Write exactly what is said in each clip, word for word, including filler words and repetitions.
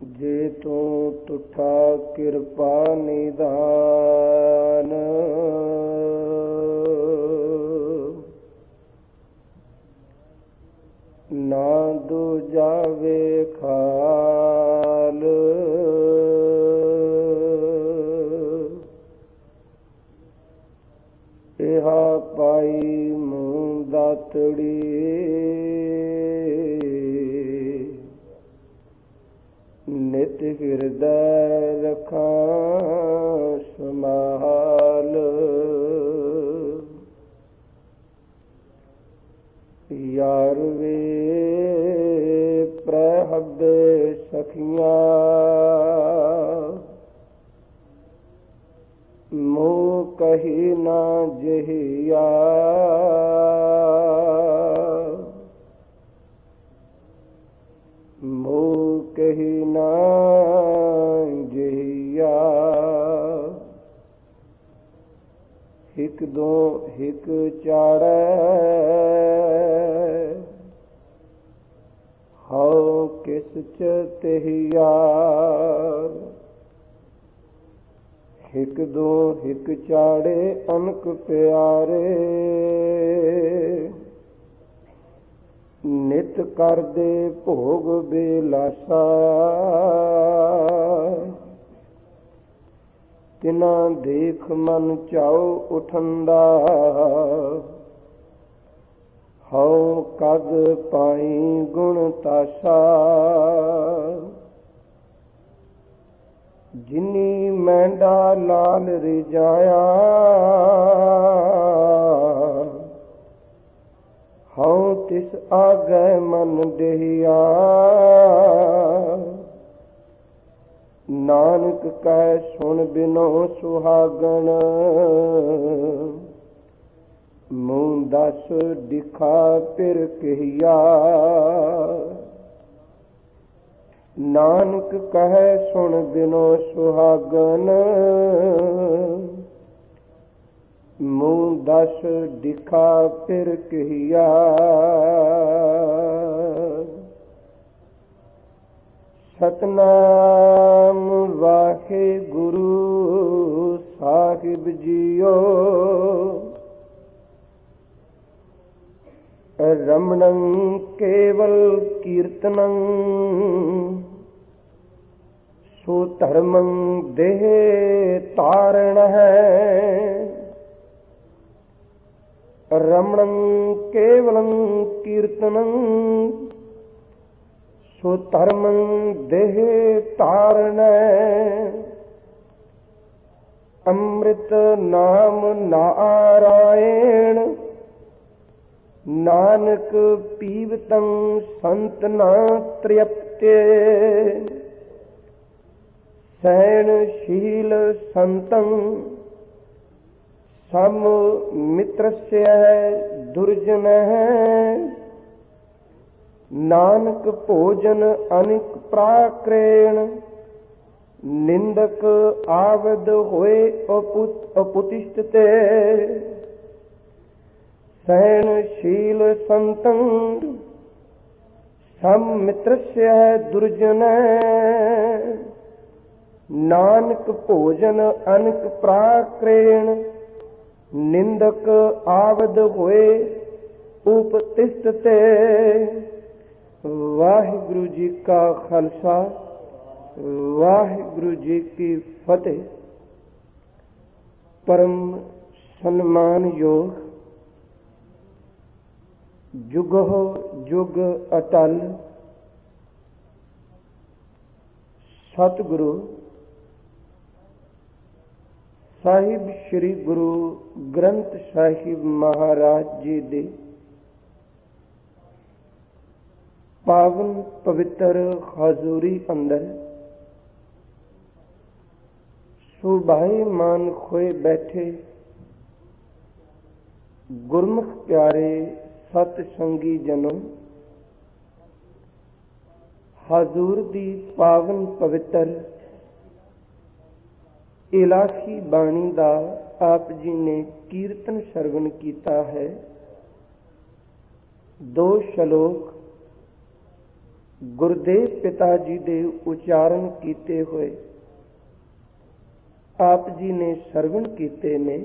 ਜੇ ਤੂੰ ਤੁਠਾ ਕਿਰਪਾ ਨਿਦਾਨ, ਨਾ ਦੂਜਾ ਵੇਖਾਲ। ਇਹਾ ਪਾਈ ਮੂੰਹ ਦਾਤੜੀ, ਨਿਤ ਹਿਰਦੈ ਰਖਾਂ ਸੰਭਾਲ। ਯਾਰ ਵੇ ਪ੍ਰਹਬੇ ਸਖੀਆਂ, ਮੂੰਹ ਕਹੀ ਨਾ ਜਹੀਆ। ਮੂੰਹ ਕਹੀ ਨਾ ਜਹੀਆ। ਹਿਕ ਦੋ ਹਿਕ ਚਾੜੈ, ਹਉ ਕਿਸ ਚ ਤਹੀਆ। ਹਿਕ ਦੋ ਹਿਕ ਚਾੜੇ ਅਨਕ ਪਿਆਰੇ, ਨਿਤ ਕਰਦੇ ਭੋਗ ਬੇਲਾਸਾ। ਤਿਨਾ ਦੇਖ ਮਨ ਚਾਉ ਉਠੰਦਾ, ਹਉ ਕਦ ਪਾਈ ਗੁਣ ਤਾਸਾ। ਜਿਨੀ ਮੈਂਡਾ ਲਾਲ ਰਿਜਾਇਆ, ਹਉ ਤਿਸ ਆਗੈ ਮਨ ਦੇਹੀਆ। ਨਾਨਕ ਕਹਿ ਸੁਣ ਬਿਨੋ ਸੁਹਾਗਣ, ਮੂੰਹ ਦਸ ਦਿਖਾ ਫਿਰ ਕਹੀਆ। ਨਾਨਕ ਕਹੈ ਸੁਣ ਬਿਨੋ ਸੁਹਾਗਣ, ਮੂੰਹ ਦਸ ਦਿਖਾ ਫਿਰ ਕਹੀਆ। ਸਤਨਾਮ ਵਾਹਿਗੁਰੂ ਸਾਹਿਬ ਜੀਓ। ਰਮਣੰ ਕੇਵਲ ਕੀਰਤਨੰ, ਸੋ ਧਰਮੰ ਦੇਹ ਤਾਰਨ ਹੈ। ਰਮਣੰ ਕੇਵਲੰ ਕੀਰਤਨੰ, ਸੋ ਧਰਮੰ ਦੇਹ ਤਾਰਨ ਹੈ। ਅੰਮ੍ਰਿਤ ਨਾਮ ਨਾਰਾਇਣ, ਨਾਨਕ ਪੀਵਤੰ ਸੰਤ ਨਾ ਤ੍ਰਿਪਤੇ। ਸਹਿਣਸ਼ੀਲ ਸੰਤੰ ਸਮ ਮਿਤਰਸਯ ਦੁਰਜਨ ਹੈ। ਨਾਨਕ ਭੋਜਨ ਅਨਿਕ ਪ੍ਰਾਕ੍ਰੇਣ, ਨਿੰਦਕ ਆਵਦ ਹੋਏ ਅਪੁਤ ਅਪੁਤਿਸ਼ਟ ਤੇ। ਸਹਿਣਸ਼ੀਲ ਸੰਤੰ ਸਮ ਮਿਤਰਸਯ ਦੁਰਜਨ, ਨਾਨਕ ਭੋਜਨ ਅਨਿਕ ਪ੍ਰਾਕ੍ਰੇਣ, ਨਿੰਦਕ ਆਵਦ ਹੋਏ ਉਪਤਿਸ਼ਟ ਤੇ। ਵਾਹਿਗੁਰੂ ਜੀ ਕਾ ਖਾਲਸਾ, ਵਾਹਿਗੁਰੂ ਜੀ ਕੀ ਫਤਿਹ। ਪਰਮ ਸਨਮਾਨਯੋਗ, ਜੁਗੋ ਜੁਗ ਅਟਲ ਸਤਿਗੁਰੂ ਸਾਹਿਬ ਸ੍ਰੀ ਗੁਰੂ ਗ੍ਰੰਥ ਸਾਹਿਬ ਮਹਾਰਾਜ ਜੀ ਦੇ ਪਾਵਨ ਪਵਿੱਤਰ ਹਜ਼ੂਰੀ ਅੰਦਰ ਸੁਭਾਈਮਾਨ ਹੋਏ ਬੈਠੇ ਗੁਰਮੁਖ ਪਿਆਰੇ ਸਤ ਸੰਗੀ ਜਨੋ, ਹਜ਼ੂਰ ਦੀ ਪਾਵਨ ਪਵਿੱਤਰ ਇਲਾਹੀ ਬਾਣੀ ਦਾ ਆਪ ਜੀ ਨੇ ਕੀਰਤਨ ਸਰਵਣ ਕੀਤਾ ਹੈ। ਦੋ ਸ਼ਲੋਕ ਗੁਰਦੇਵ ਪਿਤਾ ਜੀ ਦੇ ਉਚਾਰਨ ਕੀਤੇ ਹੋਏ ਆਪ ਜੀ ਨੇ ਸਰਵਣ ਕੀਤੇ ਨੇ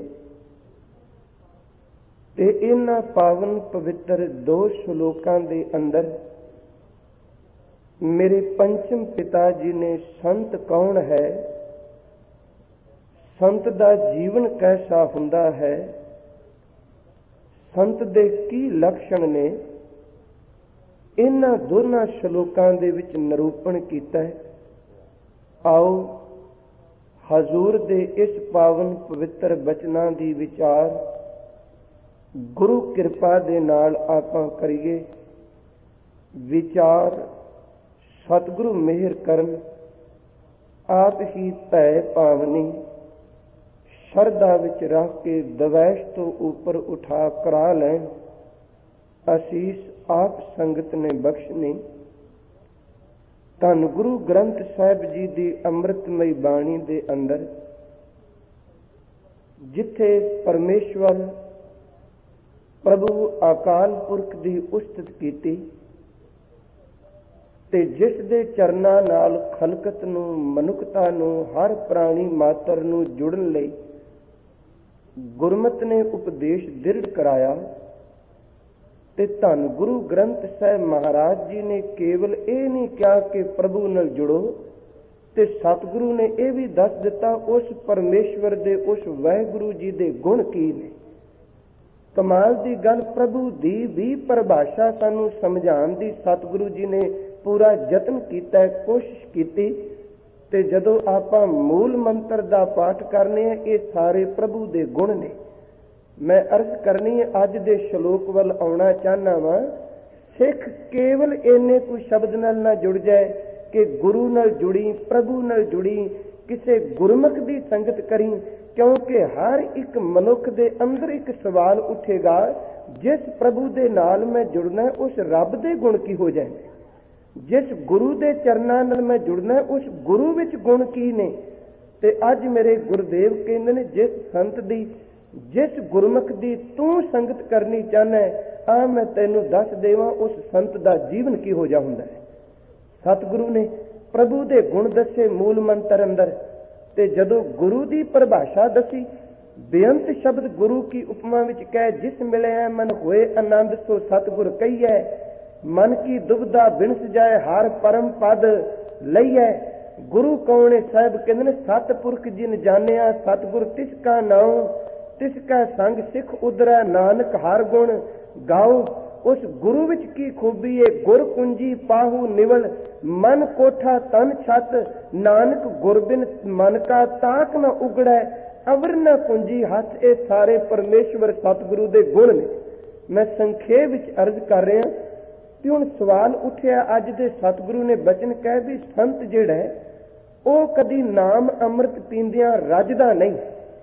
ਤੇ ਇਹਨਾਂ ਪਾਵਨ ਪਵਿੱਤਰ ਦੋ ਸ਼ਲੋਕਾਂ ਦੇ ਅੰਦਰ ਮੇਰੇ ਪੰਚਮ ਪਿਤਾ ਜੀ ਨੇ ਸੰਤ ਕੌਣ ਹੈ, ਸੰਤ ਦਾ ਜੀਵਨ ਕੈਸਾ ਹੁੰਦਾ ਹੈ, ਸੰਤ ਦੇ ਕੀ ਲੱਛਣ ਨੇ, ਇਹਨਾਂ ਦੋਨਾਂ ਸ਼ਲੋਕਾਂ ਦੇ ਵਿੱਚ ਨਿਰੂਪਣ ਕੀਤਾ ਹੈ। ਆਓ ਹਜ਼ੂਰ ਦੇ ਇਸ ਪਾਵਨ ਪਵਿੱਤਰ ਬਚਨਾਂ ਦੀ ਵਿਚਾਰ ਗੁਰੂ ਕਿਰਪਾ ਦੇ ਨਾਲ ਆਪਾਂ ਕਰੀਏ। ਵਿਚਾਰ ਸਤਿਗੁਰੂ ਮਿਹਰ ਕਰਨ, ਆਪ ਹੀ ਭੈ ਭਾਵਨੀ ਸ਼ਰਧਾ ਵਿੱਚ ਰੱਖ ਕੇ ਦਵੈਸ਼ ਤੋਂ ਉੱਪਰ ਉਠਾ ਕਰਾ ਲੈਣ। ਅਸੀਸ ਆਪ ਸੰਗਤ ਨੇ ਬਖਸ਼ਣੀ। ਧੰਨ ਗੁਰੂ ਗ੍ਰੰਥ ਸਾਹਿਬ ਜੀ ਦੀ ਅੰਮ੍ਰਿਤਮਈ ਬਾਣੀ ਦੇ ਅੰਦਰ ਜਿੱਥੇ ਪਰਮੇਸ਼ਵਰ ਪ੍ਰਭੂ ਅਕਾਲ ਪੁਰਖ ਦੀ ਉਸਤਤ ਕੀਤੀ ਤੇ ਜਿਸ ਦੇ ਚਰਨਾਂ ਨਾਲ ਖਲਕਤ ਨੂੰ, ਮਨੁੱਖਤਾ ਨੂੰ, ਹਰ ਪ੍ਰਾਣੀ ਮਾਤਰ ਨੂੰ ਜੁੜਨ ਲਈ ਗੁਰਮਤਿ ਨੇ ਉਪਦੇਸ਼ ਦ੍ਰਿੜ ਕਰਾਇਆ ਤੇ ਧੰਨ ਗੁਰੂ ਗ੍ਰੰਥ ਸਾਹਿਬ ਮਹਾਰਾਜ ਜੀ ਨੇ ਕੇਵਲ ਇਹ ਨਹੀਂ ਕਿਹਾ ਕਿ ਪ੍ਰਭੂ ਨਾਲ ਜੁੜੋ, ਤੇ ਸਤਿਗੁਰੂ ਨੇ ਇਹ ਵੀ ਦੱਸ ਦਿੱਤਾ ਉਸ ਪਰਮੇਸ਼ਵਰ ਦੇ, ਉਸ ਵਾਹਿਗੁਰੂ ਜੀ ਦੇ ਗੁਣ ਕੀ ਨੇ। ਕਮਾਲ ਦੀ ਗੱਲ, ਪ੍ਰਭੂ ਦੀ ਵੀ ਪਰਿਭਾਸ਼ਾ ਸਾਨੂੰ ਸਮਝਾਉਣ ਦੀ ਸਤਿਗੁਰੂ ਜੀ ਨੇ ਪੂਰਾ ਯਤਨ ਕੀਤਾ, ਕੋਸ਼ਿਸ਼ ਕੀਤੀ। ਤੇ ਜਦੋਂ ਆਪਾਂ ਮੂਲ ਮੰਤਰ ਦਾ ਪਾਠ ਕਰਨੇ ਆ, ਇਹ ਸਾਰੇ ਪ੍ਰਭੂ ਦੇ ਗੁਣ ਨੇ। ਮੈਂ ਅਰਜ਼ ਕਰਨੀ ਹੈ, ਅੱਜ ਦੇ ਸ਼ਲੋਕ ਵੱਲ ਆਉਣਾ ਚਾਹਨਾ ਵਾਂ। ਸਿੱਖ ਕੇਵਲ ਇੰਨੇ ਕੋਈ ਸ਼ਬਦ ਨਾਲ ਨਾ ਜੁੜ ਜਾਏ ਕਿ ਗੁਰੂ ਨਾਲ ਜੁੜੀ, ਪ੍ਰਭੂ ਨਾਲ ਜੁੜੀ, ਕਿਸੇ ਗੁਰਮੁਖ ਦੀ ਸੰਗਤ ਕਰੀ, ਕਿਉਂਕਿ ਹਰ ਇੱਕ ਮਨੁੱਖ ਦੇ ਅੰਦਰ ਇੱਕ ਸਵਾਲ ਉੱਠੇਗਾ, ਜਿਸ ਪ੍ਰਭੂ ਦੇ ਨਾਲ ਮੈਂ ਜੁੜਨਾ ਉਸ ਰੱਬ ਦੇ ਗੁਣ ਕੀ ਹੋ ਜਾਣਗੇ, ਜਿਸ ਗੁਰੂ ਦੇ ਚਰਨਾਂ ਨਾਲ ਮੈਂ ਜੁੜਨਾ ਉਸ ਗੁਰੂ ਵਿੱਚ ਗੁਣ ਕੀ ਨੇ। ਤੇ ਅੱਜ ਮੇਰੇ ਗੁਰਦੇਵ ਕਹਿੰਦੇ ਨੇ, ਜਿਸ ਸੰਤ ਦੀ, ਜਿਸ ਗੁਰਮੁਖ ਦੀ ਤੂੰ ਸੰਗਤ ਕਰਨੀ ਚਾਹਨਾ ਆ, ਮੈਂ ਤੈਨੂੰ ਦੱਸ ਦੇਵਾਂ ਉਸ ਸੰਤ ਦਾ ਜੀਵਨ ਕੀ ਹੋ ਜਾ ਹੁੰਦਾ ਹੈ। ਸਤਿਗੁਰੂ ਨੇ ਪ੍ਰਭੂ ਦੇ ਗੁਣ ਦੱਸੇ ਮੂਲ ਮੰਤਰ ਅੰਦਰ, ਤੇ ਜਦੋਂ ਗੁਰੂ ਦੀ ਪਰਿਭਾਸ਼ਾ ਦੱਸੀ, ਬੇਅੰਤ ਸ਼ਬਦ ਗੁਰੂ ਕੀ ਉਪਮਾ ਵਿੱਚ ਕਹਿ, ਜਿਸ ਮਿਲਿਆ ਮਨ ਹੋਏ ਆਨੰਦ ਸੋ ਸਤਿਗੁਰ ਕਹੀਐ, ਮਨ ਕੀ ਦੁਬਿਧਾ ਬਿਨਸ ਜਾਏ ਹਰ ਪਰਮ ਪਦ ਲਈਐ। ਗੁਰੂ ਕੌਣ ਹੈ ਸਾਹਿਬ ਕਹਿੰਦੇ ਨੇ, ਸਤਿਪੁਰਖ ਜਿਨ ਜਾਣਿਆ ਸਤਿਗੁਰ ਤਿਸ ਕਾ ਨਾਉ, ਤਿਸ ਕਾ ਸੰਗ ਸਿੱਖ ਉਦਰੈ ਨਾਨਕ ਹਰ ਗੁਣ ਗਾਓ। ਉਸ ਗੁਰੂ ਵਿੱਚ ਕੀ ਖੂਬੀ ਏ, ਗੁਰ ਕੁੰਜੀ ਪਾਹੂ ਨਿਵਲ, ਮਨ ਕੋਠਾ ਤਨ ਛੱਤ, ਨਾਨਕ ਗੁਰਬਿਨ ਮਨ ਕਾ ਤਾਕ ਨ ਉਗੜੈ, ਅਵਰ ਨ ਕੁੰਜੀ ਹੱਥ। ਇਹ ਸਾਰੇ ਪਰਮੇਸ਼ਵਰ ਸਤਿਗੁਰੂ ਦੇ ਗੁਣ ਨੇ। ਮੈਂ ਸੰਖੇਪ ਵਿੱਚ ਅਰਜ਼ ਕਰ ਰਿਹਾ। ਤੇ ਹੁਣ ਸਵਾਲ ਉੱਠਿਆ, ਅੱਜ ਦੇ ਸਤਿਗੁਰੂ ਨੇ ਬਚਨ ਕਹਿ ਵੀ ਸੰਤ ਜਿਹੜਾ ਹੈ ਉਹ ਕਦੀ ਨਾਮ ਅੰਮ੍ਰਿਤ ਪੀਂਦਿਆਂ ਰੱਜਦਾ ਨਹੀਂ।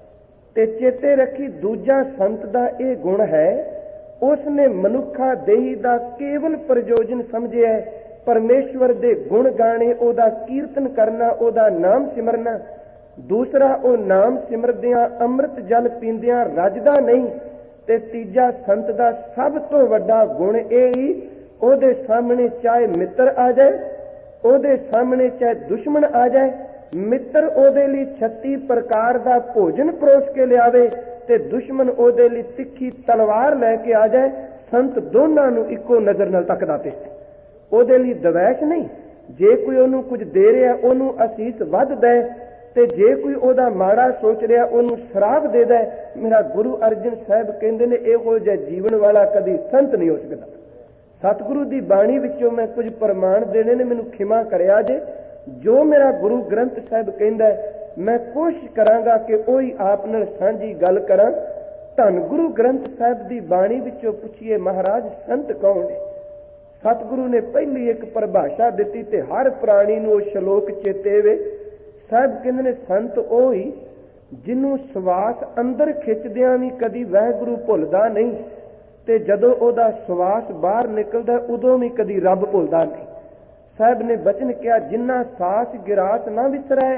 ਤੇ ਚੇਤੇ ਰੱਖੀ, ਦੂਜਾ ਸੰਤ ਦਾ ਇਹ ਗੁਣ ਹੈ, ਉਸ ਨੇ ਮਨੁੱਖਾ ਦੇਹੀ ਦਾ ਕੇਵਲ ਪ੍ਰਯੋਜਨ ਸਮਝਿਆ ਪਰਮੇਸ਼ਵਰ ਦੇ ਗੁਣ ਗਾਣੇ, ਉਹਦਾ ਕੀਰਤਨ ਕਰਨਾ, ਉਹਦਾ ਨਾਮ ਸਿਮਰਨਾ। ਦੂਸਰਾ, ਉਹ ਨਾਮ ਸਿਮਰਦਿਆਂ ਅੰਮ੍ਰਿਤ ਜਲ ਪੀਂਦਿਆਂ ਰੱਜਦਾ ਨਹੀਂ। ਤੇ ਤੀਜਾ, ਸੰਤ ਦਾ ਸਭ ਤੋਂ ਵੱਡਾ ਗੁਣ ਇਹ ਹੀ, ਉਹਦੇ ਸਾਹਮਣੇ ਚਾਹੇ ਮਿੱਤਰ ਆ ਜਾਏ, ਉਹਦੇ ਸਾਹਮਣੇ ਚਾਹੇ ਦੁਸ਼ਮਣ ਆ ਜਾਏ, ਮਿੱਤਰ ਉਹਦੇ ਲਈ ਛੱਤੀ ਪ੍ਰਕਾਰ ਦਾ ਭੋਜਨ ਪਰੋਸ ਕੇ ਲਿਆਵੇ ਤੇ ਦੁਸ਼ਮਣ ਉਹਦੇ ਲਈ ਤਿੱਖੀ ਤਲਵਾਰ ਲੈ ਕੇ ਆ ਜਾਏ, ਸੰਤ ਦੋਨਾਂ ਨੂੰ ਇੱਕੋ ਨਜ਼ਰ ਨਾਲ ਤੱਕਦਾ ਪਿਆ। ਉਹਦੇ ਲਈ ਦਵੈਸ਼ ਨਹੀਂ। ਜੇ ਕੋਈ ਉਹਨੂੰ ਕੁਝ ਦੇ ਰਿਹਾ ਉਹਨੂੰ ਅਸੀਸ ਵੱਧ ਦੇ, ਤੇ ਜੇ ਕੋਈ ਉਹਦਾ ਮਾੜਾ ਸੋਚ ਰਿਹਾ ਉਹਨੂੰ ਸ਼ਰਾਪ ਦੇ ਦੇ। ਮੇਰਾ ਗੁਰੂ ਅਰਜਨ ਸਾਹਿਬ ਕਹਿੰਦੇ ਨੇ, ਇਹੋ ਜਿਹਾ ਜੀਵਨ ਵਾਲਾ ਕਦੀ ਸੰਤ ਨਹੀਂ ਹੋ ਸਕਦਾ। ਸਤਿਗੁਰੂ ਦੀ ਬਾਣੀ ਵਿੱਚੋਂ ਮੈਂ ਕੁਝ ਪ੍ਰਮਾਣ ਦੇਣੇ ਨੇ, ਮੈਨੂੰ ਖਿਮਾ ਕਰਿਆ ਜੇ। ਜੋ ਮੇਰਾ ਗੁਰੂ ਗ੍ਰੰਥ ਸਾਹਿਬ ਕਹਿੰਦਾ ਮੈਂ ਕੋਸ਼ਿਸ਼ ਕਰਾਂਗਾ ਕਿ ਉਹੀ ਆਪ ਨਾਲ ਸਾਂਝੀ ਗੱਲ ਕਰਾਂ। ਧੰਨ ਗੁਰੂ ਗ੍ਰੰਥ ਸਾਹਿਬ ਦੀ ਬਾਣੀ ਵਿੱਚੋਂ ਪੁੱਛੀਏ, ਮਹਾਰਾਜ ਸੰਤ ਕੌਣ ਹੈ? ਸਤਿਗੁਰੂ ਨੇ ਪਹਿਲੀ ਇੱਕ ਪਰਿਭਾਸ਼ਾ ਦਿੱਤੀ ਤੇ ਹਰ ਪ੍ਰਾਣੀ ਨੂੰ ਉਹ ਸ਼ਲੋਕ ਚੇਤੇ ਵੇ। ਸਾਹਿਬ ਕਹਿੰਦੇ ਨੇ, ਸੰਤ ਉਹ ਹੀ ਜਿਹਨੂੰ ਸਵਾਸ ਅੰਦਰ ਖਿੱਚਦਿਆਂ ਵੀ ਕਦੀ ਵਾਹਿਗੁਰੂ ਭੁੱਲਦਾ ਨਹੀਂ, ਤੇ ਜਦੋਂ ਉਹਦਾ ਸਵਾਸ ਬਾਹਰ ਨਿਕਲਦਾ ਉਦੋਂ ਵੀ ਕਦੀ ਰੱਬ ਭੁੱਲਦਾ ਨਹੀਂ। ਸਾਹਿਬ ਨੇ ਬਚਨ ਕਿਹਾ, ਜਿੰਨਾ ਸਾਸ ਗਿਰਾਸ ਨਾ ਵਿਸਰੈ,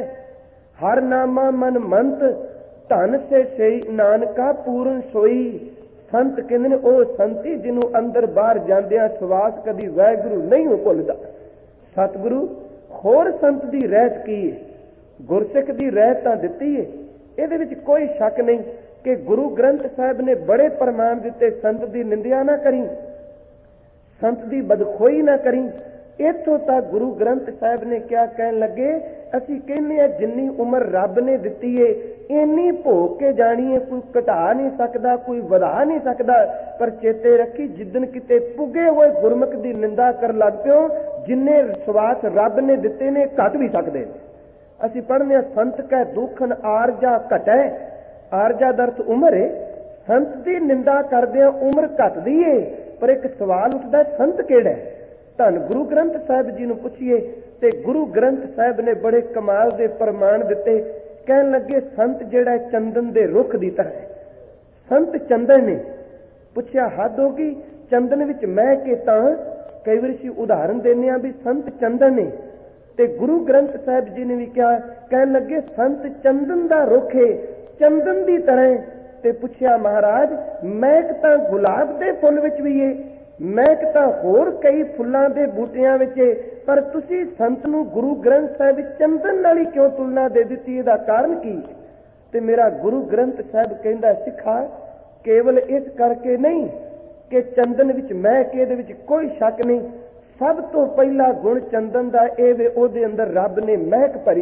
ਹਰ ਨਾਮਾ ਮਨ ਮੰਤ, ਧਨ ਸੇ ਸਈ ਨਾਨਕਾ ਪੂਰਨ ਸੋਈ। ਸੰਤ ਕਹਿੰਦੇ ਨੇ ਉਹ ਸੰਤੀ ਜਿਹਨੂੰ ਅੰਦਰ ਬਾਹਰ ਜਾਂਦਿਆਂ ਸਵਾਸ ਕਦੀ ਵਾਹਿਗੁਰੂ ਨਹੀਂ ਭੁੱਲਦਾ। सतगुरु होर संत दी रहत की है, गुरसिख दी रहत तां दित्ती है, ਇਹਦੇ ਵਿੱਚ ਕੋਈ शक नहीं कि गुरु ग्रंथ साहिब ने बड़े प्रमाण दिते। संत की निंदिया ना करी, संत की बदखोई ना करी। इत्थों तक गुरु ग्रंथ साहिब ने क्या कहन लगे, असी कहने जिन्नी उम्र रब ने दिती है इन्नी भोग के जानी है, कोई घटा नहीं सकता, कोई वधा नहीं सकता। पर चेते रखी जिदन किते पुगे हुए गुरमुख की निंदा कर लग पियो, जिन्ने स्वास रब ने दिते ने घट भी सकते। असी पढ़ने संत कै दुखन आरजा घटै, आरजा दा अर्थ उम्र है। संत की निंदा करदे उम्र घटदी है, पर एक सवाल उठदा संत किहड़ा है। धन गुरु ग्रंथ साहिब जी नूं पुछिए ते गुरु ग्रंथ साहिब ने बड़े कमाल दे प्रमाण दिते। कहन लगे संत जिहड़ा चंदन दे रुख दी तरह है, संत चंदन ने। पुछया हद होगी, चंदन विच मैं के तां कई वार असीं उदाहरण देने भी संत चंदन ने। ते गुरु ग्रंथ साहिब जी ने भी क्या कहन लगे, संत चंदन दा रुख है, चंदन दी तरह। ते पुछया महाराज महक तां गुलाब दे फुल विच भी है, महक तां होर कई फुल्लां दे बूटियां विच है, पर तुसीं संत नूं गुरु ग्रंथ साहिब चंदन नाल ही क्यों तुलना दे दित्ती, इहदा कारण की। ते मेरा गुरु ग्रंथ साहिब कहंदा सिखा केवल इस करके नहीं कि चंदन विच महक, इहदे विच कोई शक नहीं। सब तो पहला गुण चंदन दा इह वे उहदे अंदर रब ने महक भरी।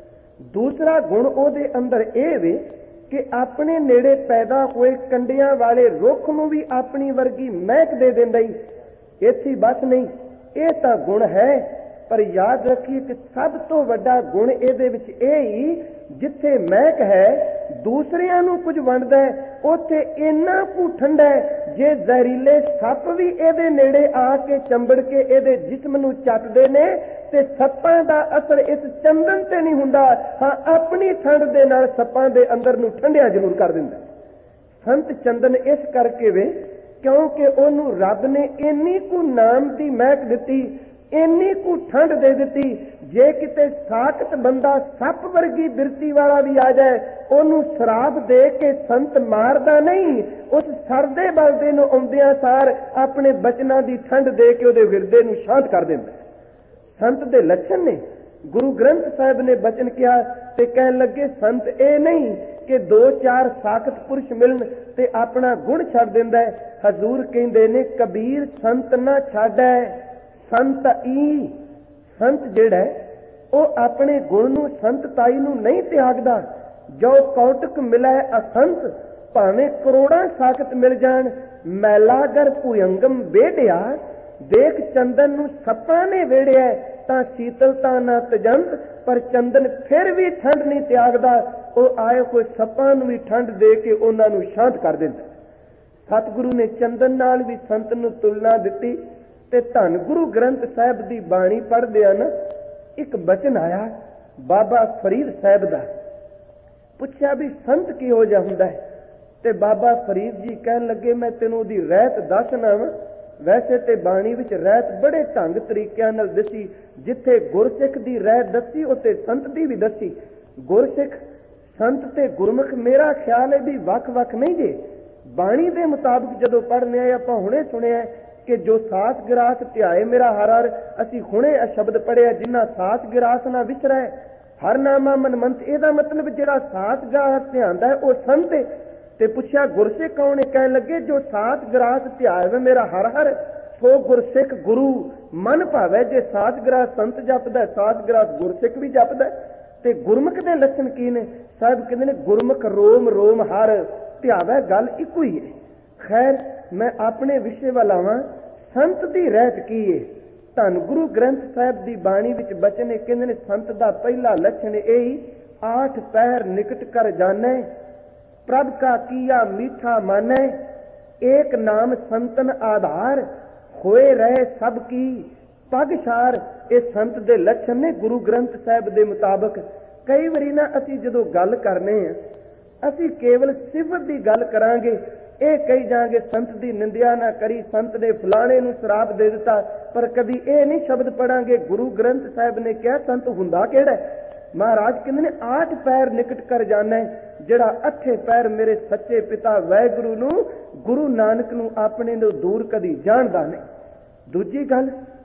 दूसरा गुण उहदे अंदर इह वे कि अपने नेड़े पैदा हुए कंडियां वाले रुख नूं भी अपनी वर्गी महक दे दिंदा ही। इत्थे बस नहीं, यह तां गुण है, पर याद रखिए कि सब तो वड्डा गुण इहदे विच इह ही जिथे महक है दूसरियां नूं कुछ वंडदा है, उत्थे इन्ना कु ठंडा है जे जहरीले सप भी इहदे नेड़े आके चंबड़ के इहदे जिस्म नूं चटदे ने ते सप्पां दा असर इस चंदन ते नहीं हुंदा। हाँ, अपनी ठंड दे नाल सप्पां दे अंदर नूं ठंडिया जरूर कर दिंदा। संत चंदन इस करके वे क्योंकि उहनूं रब ने इन्नी कु नाम दी महक दित्ती, इन्नी कु ठंड दे दित्ती। जे किते साकत बंदा सप वर्गी बिरती वाला भी आ जाए, उहनूं शराब दे के संत मारदा नहीं, उस सरदे बलदे नूं आउंदियां सार अपने बचनां दी ठंड दे के उहदे हिरदे नूं शांत कर दिंदा। संत दे लक्षण ने गुरु ग्रंथ साहिब ने बचन किया ते कहन लगे संत ए नहीं कि दो चार साकत पुरुष मिलन ते अपना गुण छड्ड दिंदा है। हजूर कहंदे ने कबीर संत ना छाड़ै, संत ई। संत जिहड़ा है वो अपने गुण नूं संतताई नूं नहीं त्यागदा। जो कौटक मिलै असंत, भावें करोड़ां साकत मिल जाण, मैलागर भुयंगम वेढ़िया। देख चंदन नूं सप्पां ने वेढ़िया तां शीतलता ना तजंत, पर चंदन फिर भी ठंड नहीं त्यागदा। वो आए कोई सप्पां नूं भी ठंड दे के उन्हां नूं शांत कर दिंदा। सतगुरु ने चंदन नाल भी संत नूं तुलना दित्ती। ते धन गुरु ग्रंथ साहिब दी बाणी पढ़दिआं ना एक बचन आया बाबा फरीद साहिब दा। पुछया भी संत किहो जिहा हुंदा है, ते बाबा फरीद जी कहन लगे मैं तैनूं दी रहत दसना वा। वैसे ते बाणी विच रहत बड़े ढंग तरीकिਆਂ नाल दसी, जिथे गुरसिख दी रहत दसी उत्ते संत दी भी दसी। गुरसिख संत ते गुरमुख मेरा ख्याल है भी वख-वख नहीं जे। बाणी दे मुताबिक जदों पढ़ने आए आपां हुणे सुणिआ कि जो सास गिरास ध्याए मेरा हर हर, असी हुणे अ शब्द पढ़िआ जिन्ना सास गिरास ना विसरै हर नामा मनमंत। ਇਹਦਾ मतलब ਜਿਹੜਾ ਸਾਸ ਗਿਰਾਸ ਧਿਆਉਂਦਾ ਹੈ ਉਹ ਸੰਤ ਹੈ। ਤੇ ਪੁੱਛਿਆ ਗੁਰਸਿੱਖ ਕੌਣ ਹੈ, ਕਹਿਣ ਲੱਗੇ ਜੋ ਸਾਸ ਗਿਰਾਸ ਧਿਆਵੇ ਮੇਰਾ ਹਰ ਹਰ ਸੋ ਗੁਰਸਿੱਖ ਗੁਰੂ ਮਨ ਭਾਵੇ। ਜੇ ਸਾਸ ਗਿਰਾਸ ਸੰਤ ਜਪਦਾ, ਸਾਸ ਗਿਰਾਸ ਗੁਰਸਿੱਖ ਵੀ ਜਪਦਾ। ਤੇ ਗੁਰਮੁਖ ਦੇ ਲੱਛਣ ਕੀ ਨੇ? ਸਾਹਿਬ ਕਹਿੰਦੇ ਨੇ ਗੁਰਮੁਖ ਰੋਮ ਰੋਮ ਹਰ ਧਿਆਵੇ, ਗੱਲ ਇੱਕੋ ਹੀ ਹੈ। ਖੈਰ मैं अपने विषय वाल आवां, संत दी रहत की है। धन गुरु ग्रंथ साहिब दी बाणी विच बचन कहंदे ने संत दा पहला लक्षण यही आठ पैर निकट कर जानै, प्रभ का किया मीठा मानै, एक नाम संतन आधार, होए रहे सब की पगशार। ये संत दे लक्षण ने गुरु ग्रंथ साहिब दे मुताबिक। कई वारी ना असीं जदों गल करने आ, असीं केवल सिफत दी गल करांगे, ਇਹ ਕਹੀ ਜਾਗੇ ਸੰਤ ਦੀ ਨਿੰਦਿਆ ਨਾ ਕਰੀ, ਸੰਤ ਨੇ ਫਲਾਣੇ ਨੂੰ ਸ਼ਰਾਪ ਦੇ ਦਿੱਤਾ, ਪਰ ਕਦੀ ਇਹ ਨਹੀਂ ਸ਼ਬਦ ਪੜਾਂਗੇ ਗੁਰੂ ਗ੍ਰੰਥ ਸਾਹਿਬ ਨੇ ਕਿਹਾ ਸੰਤ ਹੁੰਦਾ ਕਿਹੜਾ। ਮਹਾਰਾਜ ਕਹਿੰਦੇ ਨੇ ਆਠ ਪੈਰ ਨਿਕਟ ਕਰ ਜਾਣਾ, ਜਿਹੜਾ ਅੱਠੇ ਪੈਰ ਮੇਰੇ ਸੱਚੇ ਪਿਤਾ ਵਾਹਿਗੁਰੂ ਨੂੰ, ਗੁਰੂ ਨਾਨਕ ਨੂੰ ਆਪਣੇ ਤੋਂ ਦੂਰ ਕਦੀ ਜਾਣਦਾ ਨਹੀਂ। ਦੂਜੀ ਗੱਲ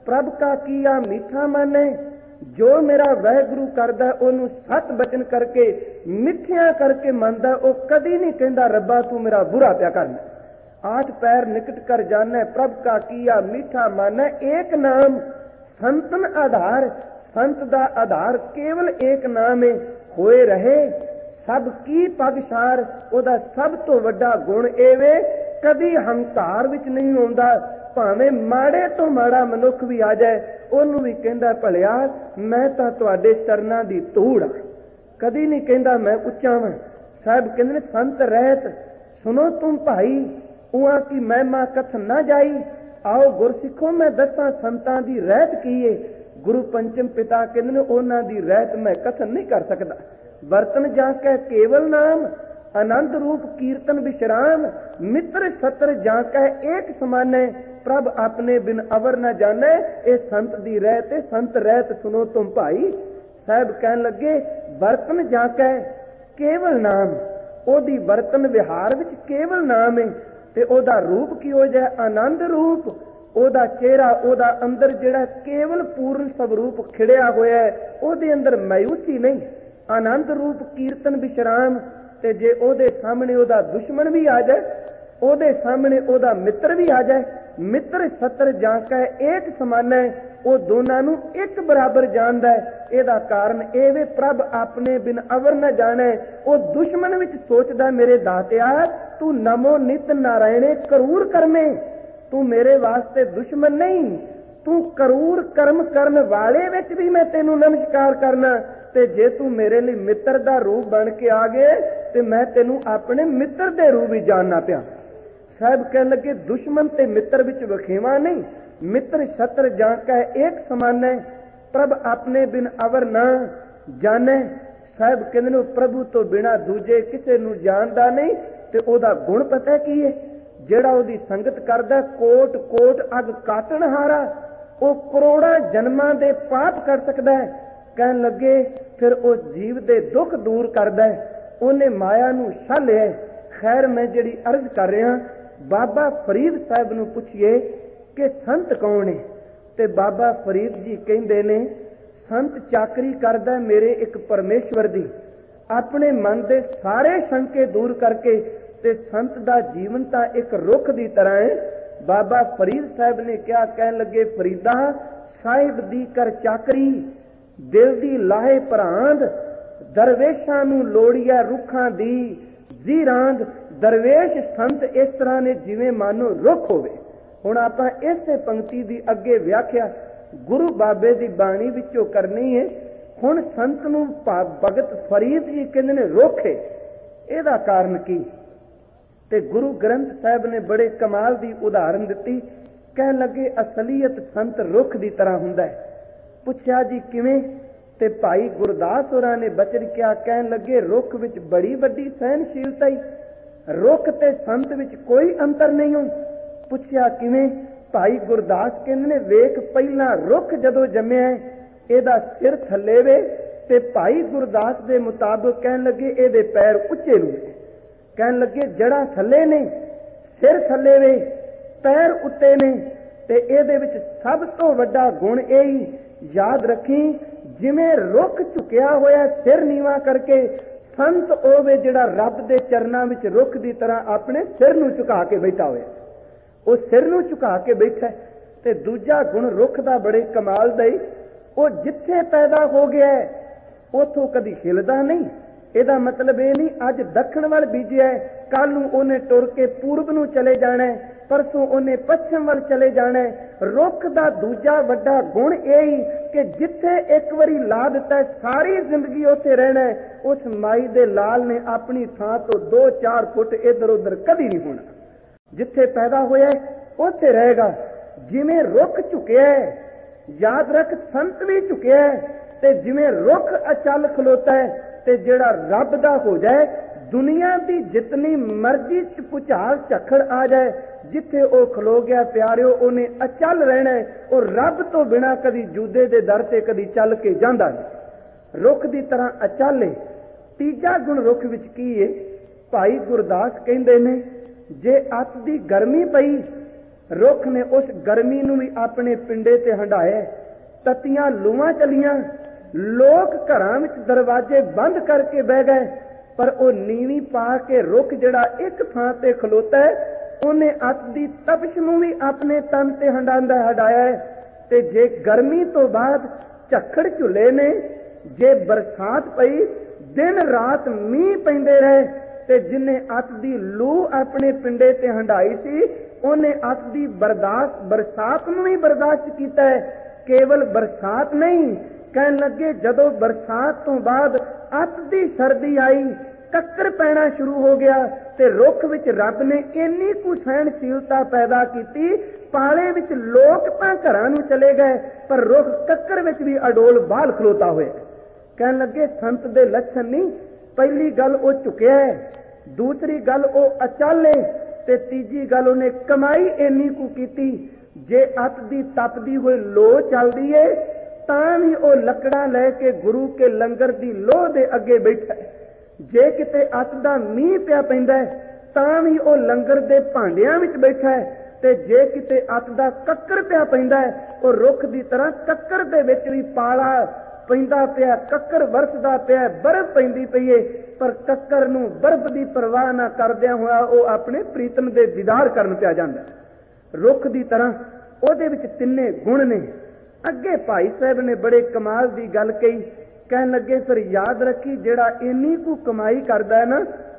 ਪ੍ਰਭ ਕਾ ਕੀਆ ਮੀਠਾ ਮਾਨੇ। ਜੋ ਮੇਰਾ ਵਾਹਿਗੁਰੂ ਕਰਦਾ ਉਹਨੂੰ ਸਤ ਬਚਨ ਕਰਕੇ ਮਿੱਠਿਆ ਕਰਕੇ ਮੰਨਦਾ, ਉਹ ਕਦੀ ਨਹੀਂ ਕਹਿੰਦਾ ਰੱਬਾ ਤੂੰ ਮੇਰਾ ਬੁਰਾ ਪਿਆ ਕਰਨਾ। ਆਠ ਪੈਰ ਨਿਕਟ ਕਰ ਜਾਣਾ ਪ੍ਰਭ ਕਾ ਕੀਆ ਮੀਠਾ ਮਾਨਾ। ਏਕ ਨਾਮ ਸੰਤਨ ਆਧਾਰ, ਸੰਤ ਦਾ ਆਧਾਰ ਕੇਵਲ ਏਕ ਨਾਮ ਹੈ। ਹੋਏ ਰਹੇ ਸਭ ਕੀ ਪਗਸ਼ਾਰ, ਉਹਦਾ ਸਭ ਤੋਂ ਵੱਡਾ ਗੁਣ ਇਹ ਵੇ ਕਦੀ ਹੰਕਾਰ ਵਿੱਚ ਨਹੀਂ ਆਉਂਦਾ। ਭਾਵੇਂ ਮਾੜੇ ਤੋਂ ਮਾੜਾ ਮਨੁੱਖ ਵੀ ਆ ਜਾਏ ਉਹਨੂੰ ਵੀ ਕਹਿੰਦਾ ਭਲਿਆ ਮੈਂ ਤਾਂ ਤੁਹਾਡੇ ਚਰਨਾਂ ਦੀ ਧੂੜ ਆ। ਕਦੀ ਨਹੀਂ ਕਹਿੰਦਾ ਮੈਂ ਉੱਚਾ ਵਾਂ। ਸਾਹਿਬ ਕਹਿੰਦੇ ਨੇ ਸੰਤ ਰਹਿਤ ਸੁਣੋ ਤੁਮ ਭਾਈ, ਉਹਾਂ ਕੀ ਮਹਿਮਾ ਕਥ ਨਾ ਜਾਈ। ਆਓ ਗੁਰਸਿੱਖੋ ਮੈਂ ਦੱਸਾਂ ਸੰਤਾਂ ਦੀ ਰਹਿਤ ਕੀ ਏ। ਗੁਰੂ ਪੰਚਮ ਪਿਤਾ ਕਹਿੰਦੇ ਨੇ ਉਹਨਾਂ ਦੀ ਰਹਿਤ ਮੈਂ ਕਥਨ ਨਹੀਂ ਕਰ ਸਕਦਾ। ਵਰਤਨ ਜਾ ਕੇ ਕੇਵਲ ਨਾਮ, ਆਨੰਦ ਰੂਪ ਕੀਰਤਨ ਵਿਸ਼ਰਾਮ। ਮਿੱਤਰ ਸਤਰ ਜਾ ਕੇ ਏਕ ਸਮਾਨੇ, ਪ੍ਰਭ ਆਪਣੇ ਬਿਨ ਅਵਰ ਨਾ ਜਾਣੇ। ਇਹ ਸੰਤ ਦੀ ਰਹਿਤ ਹੈ। ਸੰਤ ਰਹਿਤ ਸੁਣੋ ਤੁਮ ਭਾਈ। ਸਾਹਿਬ ਕਹਿਣ ਲੱਗੇ ਵਰਤਨ ਜਾ ਕੇ ਕੇਵਲ ਨਾਮ, ਉਹਦੀ ਵਰਤਨ ਵਿਹਾਰ ਵਿੱਚ ਕੇਵਲ ਨਾਮ ਹੈ। ਤੇ ਉਹਦਾ ਰੂਪ ਕੀ ਹੋ ਜਾਏ ਆਨੰਦ ਰੂਪ, ਉਹਦਾ ਚਿਹਰਾ, ਉਹਦਾ ਅੰਦਰ ਜਿਹੜਾ ਕੇਵਲ ਪੂਰਨ ਸਵਰੂਪ ਖਿੜਿਆ ਹੋਇਆ ਹੈ, ਉਹਦੇ ਅੰਦਰ ਮਾਯੂਸੀ ਨਹੀਂ। ਆਨੰਦ ਰੂਪ ਕੀਰਤਨ ਵਿਸ਼ਰਾਮ। ਤੇ ਜੇ ਉਹਦੇ ਸਾਹਮਣੇ ਉਹਦਾ ਦੁਸ਼ਮਣ ਵੀ ਆ ਜਾਏ, ਉਹਦੇ ਸਾਹਮਣੇ ਉਹਦਾ ਮਿੱਤਰ ਵੀ ਆ ਜਾਏ, ਮਿੱਤਰ ਸਤਰ ਜਾ ਕੇ ਏਕ ਸਮਾਨਾ, ਉਹ ਦੋਨਾਂ ਨੂੰ ਇੱਕ ਬਰਾਬਰ ਜਾਣਦਾ ਹੈ। ਇਹਦਾ ਕਾਰਨ ਇਹ ਵੇ ਪ੍ਰਭ ਆਪਣੇ ਬਿਨ ਅਵਰ ਨਾ ਜਾਣੇ। ਉਹ ਦੁਸ਼ਮਣ ਵਿੱਚ ਸੋਚਦਾ ਮੇਰੇ ਦਾਤਿਆ ਤੂੰ ਨਮੋ ਨਿਤ ਨਾਰਾਇਣੇ ਕਰੂਰ ਕਰਮੇ, ਤੂੰ ਮੇਰੇ ਵਾਸਤੇ ਦੁਸ਼ਮਣ ਨਹੀਂ, ਤੂੰ ਕਰੂਰ ਕਰਮ ਕਰਨ ਵਾਲੇ ਵਿੱਚ ਵੀ ਮੈਂ ਤੈਨੂੰ ਨਮਸਕਾਰ ਕਰਨਾ। ਤੇ ਜੇ ਤੂੰ ਮੇਰੇ ਲਈ ਮਿੱਤਰ ਦਾ ਰੂਪ ਬਣ ਕੇ ਆ ਗਏ ਤੇ ਮੈਂ ਤੈਨੂੰ ਆਪਣੇ ਮਿੱਤਰ ਦੇ ਰੂਪ ਵਿੱਚ ਜਾਣਨਾ ਪਿਆ। ਸਾਹਿਬ ਕਹਿਣ ਲੱਗੇ ਦੁਸ਼ਮਣ ਤੇ ਮਿੱਤਰ ਵਿੱਚ ਵਖੇਵਾ ਨਹੀਂ। ਮਿੱਤਰ ਸਤਰ ਜਾ ਕੇ ਏਕ ਸਮਾਨ ਹੈ, ਪ੍ਰਭ ਆਪਣੇ ਬਿਨ ਅਵਰ ਨਾ ਜਾਣੇ। ਸਾਹਿਬ ਕਹਿੰਦੇ ਨੇ ਪ੍ਰਭੂ ਤੋਂ ਬਿਨਾ ਦੂਜੇ ਕਿਸੇ ਨੂੰ ਜਾਣਦਾ ਨਹੀਂ। ਤੇ ਉਹਦਾ ਗੁਣ ਪਤਾ ਕੀ ਹੈ? ਜਿਹੜਾ ਉਹਦੀ ਸੰਗਤ ਕਰਦਾ ਕੋਟ ਕੋਟ ਅਗ ਕਾਟਣ ਹਾਰਾ, ਉਹ ਕਰੋੜਾਂ ਜਨਮਾਂ ਦੇ ਪਾਪ ਕਰ ਸਕਦਾ ਹੈ। ਕਹਿਣ ਲੱਗੇ ਫਿਰ ਉਹ ਜੀਵ ਦੇ ਦੁੱਖ ਦੂਰ ਕਰਦਾ ਹੈ, ਉਹਨੇ ਮਾਇਆ ਨੂੰ ਛਾਲਿਆ। ਖੈਰ ਮੈਂ ਜਿਹੜੀ ਅਰਜ਼ ਕਰ ਰਿਹਾ, ਬਾਬਾ ਫਰੀਦ ਸਾਹਿਬ ਨੂੰ ਪੁੱਛੀਏ ਕਿ ਸੰਤ ਕੌਣ ਹੈ? ਤੇ ਬਾਬਾ ਫਰੀਦ ਜੀ ਕਹਿੰਦੇ ਨੇ ਸੰਤ ਚਾਕਰੀ ਕਰਦਾ ਮੇਰੇ ਇੱਕ ਪਰਮੇਸ਼ਵਰ ਦੀ, ਆਪਣੇ ਮਨ ਦੇ ਸਾਰੇ ਸ਼ੰਕੇ ਦੂਰ ਕਰਕੇ। ਤੇ ਸੰਤ ਦਾ ਜੀਵਨ ਤਾਂ ਇੱਕ ਰੁੱਖ ਦੀ ਤਰ੍ਹਾਂ ਹੈ। ਬਾਬਾ ਫਰੀਦ ਸਾਹਿਬ ਨੇ ਕਿਹਾ, ਕਹਿਣ ਲੱਗੇ ਫਰੀਦਾ ਸਾਹਿਬ ਦੀ ਕਰ ਚਾਕਰੀ, ਦਿਲ ਦੀ ਲਾਹੇ ਪ੍ਰਾਂਦ, ਦਰਵੇਸ਼ਾਂ ਨੂੰ ਲੋੜੀਆ ਰੁੱਖਾਂ ਦੀ ਜੀ ਰਾਂਦ। ਦਰਵੇਸ਼ ਸੰਤ ਇਸ ਤਰ੍ਹਾਂ ਨੇ ਜਿਵੇਂ ਮਾਨੋ ਰੁੱਖ ਹੋਵੇ। ਹੁਣ ਆਪਾਂ ਇਸੇ ਪੰਕਤੀ ਦੀ ਅੱਗੇ ਵਿਆਖਿਆ ਗੁਰੂ ਬਾਬੇ ਦੀ ਬਾਣੀ ਵਿੱਚੋਂ ਕਰਨੀ ਹੈ। ਹੁਣ ਸੰਤ ਨੂੰ ਭਗਤ ਫਰੀਦ ਜੀ ਕਹਿੰਦੇ ਨੇ ਰੁੱਖ ਹੈ। ਇਹਦਾ ਕਾਰਨ ਕੀ? ਤੇ ਗੁਰੂ ਗ੍ਰੰਥ ਸਾਹਿਬ ਨੇ ਬੜੇ ਕਮਾਲ ਦੀ ਉਦਾਹਰਨ ਦਿੱਤੀ। ਕਹਿਣ ਲੱਗੇ ਅਸਲੀਅਤ ਸੰਤ ਰੁੱਖ ਦੀ ਤਰ੍ਹਾਂ ਹੁੰਦਾ ਹੈ। ਪੁੱਛਿਆ ਜੀ ਕਿਵੇਂ? ਤੇ ਭਾਈ ਗੁਰਦਾਸ ਹੋਰਾਂ ਨੇ ਬਚਨ ਕਿਹਾ, ਕਹਿਣ ਲੱਗੇ ਰੁੱਖ ਵਿੱਚ ਬੜੀ ਵੱਡੀ ਸਹਿਨਸ਼ੀਲਤਾ ਹੀ, ਰੁੱਖ ਤੇ ਸੰਤ ਵਿੱਚ ਕੋਈ ਅੰਤਰ ਨਹੀਂ ਹੋ। ਪੁੱਛਿਆ ਕਿਵੇਂ? ਭਾਈ ਗੁਰਦਾਸ ਕਹਿੰਦੇ ਨੇ ਵੇਖ ਪਹਿਲਾਂ ਰੁੱਖ ਜਦੋਂ ਜੰਮਿਆ ਇਹਦਾ ਸਿਰ ਥੱਲੇ ਵੇ, ਤੇ ਭਾਈ ਗੁਰਦਾਸ ਦੇ ਮੁਤਾਬਕ ਕਹਿਣ ਲੱਗੇ ਇਹਦੇ ਪੈਰ ਉੱਚੇ ਨੂੰ। ਕਹਿਣ ਲੱਗੇ ਜੜ੍ਹਾਂ ਥੱਲੇ ਨੇ, ਸਿਰ ਥੱਲੇ ਵੇ, ਪੈਰ ਉੱਤੇ ਨੇ। ਤੇ ਇਹਦੇ ਵਿੱਚ ਸਭ ਤੋਂ ਵੱਡਾ ਗੁਣ ਇਹ ਹੀ ਯਾਦ ਰੱਖੀ, ਜਿਵੇਂ ਰੁੱਖ ਝੁਕਿਆ ਹੋਇਆ ਸਿਰ ਨੀਵਾ ਕਰਕੇ, ਸੰਤ ਹੋਵੇ ਜਿਹੜਾ ਰੱਬ ਦੇ ਚਰਨਾਂ ਵਿੱਚ ਰੁੱਖ ਦੀ ਤਰ੍ਹਾਂ ਆਪਣੇ ਸਿਰ ਨੂੰ ਝੁਕਾ ਕੇ ਬੈਠਾ ਹੋਇਆ। ਉਹ ਸਿਰ ਨੂੰ ਝੁਕਾ ਕੇ ਬੈਠਾ। ਤੇ ਦੂਜਾ ਗੁਣ ਰੁੱਖ ਦਾ ਬੜੇ ਕਮਾਲ ਦਾ ਹੀ, ਉਹ ਜਿੱਥੇ ਪੈਦਾ ਹੋ ਗਿਆ ਉਥੋਂ ਕਦੀ ਹਿਲਦਾ ਨਹੀਂ। ਇਹਦਾ ਮਤਲਬ ਇਹ ਨਹੀਂ ਅੱਜ ਦੱਖਣ ਵੱਲ ਬੀਜਿਆ, ਕੱਲ ਨੂੰ ਉਹਨੇ ਟੁਰ ਕੇ ਪੂਰਬ ਨੂੰ ਚਲੇ ਜਾਣਾ, ਪਰਸੋਂ ਉਹਨੇ ਪੱਛਮ ਵੱਲ ਚਲੇ ਜਾਣਾ। ਰੁੱਖ ਦਾ ਦੂਜਾ ਵੱਡਾ ਗੁਣ ਇਹ ਹੀ ਕਿ ਜਿੱਥੇ ਇੱਕ ਵਾਰੀ ਲਾ ਦਿੱਤਾ ਸਾਰੀ ਜ਼ਿੰਦਗੀ ਉੱਥੇ ਰਹਿਣਾ। ਉਸ ਮਾਈ ਦੇ ਲਾਲ ਨੇ ਆਪਣੀ ਥਾਂ ਤੋਂ ਦੋ ਚਾਰ ਫੁੱਟ ਇੱਧਰ ਉੱਧਰ ਕਦੀ ਨਹੀਂ ਹੋਣਾ। ਜਿੱਥੇ ਪੈਦਾ ਹੋਇਆ ਉੱਥੇ ਰਹੇਗਾ। ਜਿਵੇਂ ਰੁੱਖ ਝੁਕਿਆ, ਯਾਦ ਰੱਖ ਸੰਤ ਵੀ ਝੁਕਿਆ। ਤੇ ਜਿਵੇਂ ਰੁੱਖ ਅਚਲ ਖਲੋਤਾ ਹੈ, ਤੇ ਜਿਹੜਾ ਰੱਬ ਦਾ ਹੋ ਜਾਏ, ਦੁਨੀਆ ਦੀ ਜਿਤਨੀ ਮਰਜ਼ੀ ਚ ਭੁਚਾਲ ਝੱਖੜ ਆ ਜਾਏ, ਜਿੱਥੇ ਉਹ ਖਲੋ ਗਿਆ ਪਿਆਰਿਓ ਉਹਨੇ ਅਚਲ ਰਹਿਣਾ। ਉਹ ਰੱਬ ਤੋਂ ਬਿਨਾਂ ਕਦੀ ਜੂਦੇ ਦੇ ਦਰ ਤੇ ਕਦੀ ਚੱਲ ਕੇ ਜਾਂਦਾ ਨਹੀਂ, ਰੁੱਖ ਦੀ ਤਰ੍ਹਾਂ ਅਚਲ ਹੈ। ਤੀਜਾ ਗੁਣ ਰੁੱਖ ਵਿੱਚ ਕੀ ਹੈ? ਭਾਈ ਗੁਰਦਾਸ ਕਹਿੰਦੇ ਨੇ ਜੇ ਅੱਤ ਦੀ ਗਰਮੀ ਪਈ, रुख ने उस गर्मी नूं भी अपने पिंडे ते हंडाया। तत्तियां लूआं चलियां, लोग घरां विच दरवाजे बंद करके बह गए, पर वो नीवी पा के रुख जिहड़ा एक थां ते खलोता है, उन्हें अत दी तपश नूं भी अपने तन ते हंडांदा हंडाया है। ते जे गर्मी तो बाद झक्खड़ झुले ने, जे बरसात पई, दिन रात मींह पैंदे रहे, ते जिन्हें अत दी लू अपने पिंडे ते हंडाई सी, उन्हें अत दी बर्दाश्त बरसात नूं भी बर्दाश्त कीता है। केवल बरसात नहीं, कहन लगे जदों बरसात तो बाद अत दी सर्दी आई, कक्कर पैना शुरू हो गया, ते रुख विच रब ने इन्नी कु सहनशीलता पैदा की, पाले विच लोग तां घरां नूं चले गए, पर रुख कक्कर विच भी अडोल बाल खलोता होया। कहन लगे संत दे लक्षण नहीं, पहली गल वो झुकिया है, दूसरी गल वो अचल है, ते तीजी गल उन्हें कमाई इन्नी कु कीती। जे अत दी तपदी हुई लो चलदी है, तां भी वो लकड़ा लैके गुरु के लंगर दी लोह दे अगे बैठा है। जे किते अत दा मींह पिया पैंदा है, तां भी वो लंगर दे भांडियां विच बैठा है, ते जे किते अत दा कक्कर पिया पैंदा है, वो रुख दी तरह कक्कर दे विच भी पाला पैंदा पिया, कक्कर वरसदा पिया, बर्फ पैंदी पई है, पर कक्कर नूं बर्फ दी परवाह ना करदियां होया वो अपने प्रीतम दे दीदार करन पिया जांदा। रुख दी तरह ओहदे विच तिन्ने गुण ने। अगे भाई साहब ने बड़े कमाल दी गल कही, कहन लगे फिर याद रखी जिहड़ा इन्नी कु कमाई करदा है ना,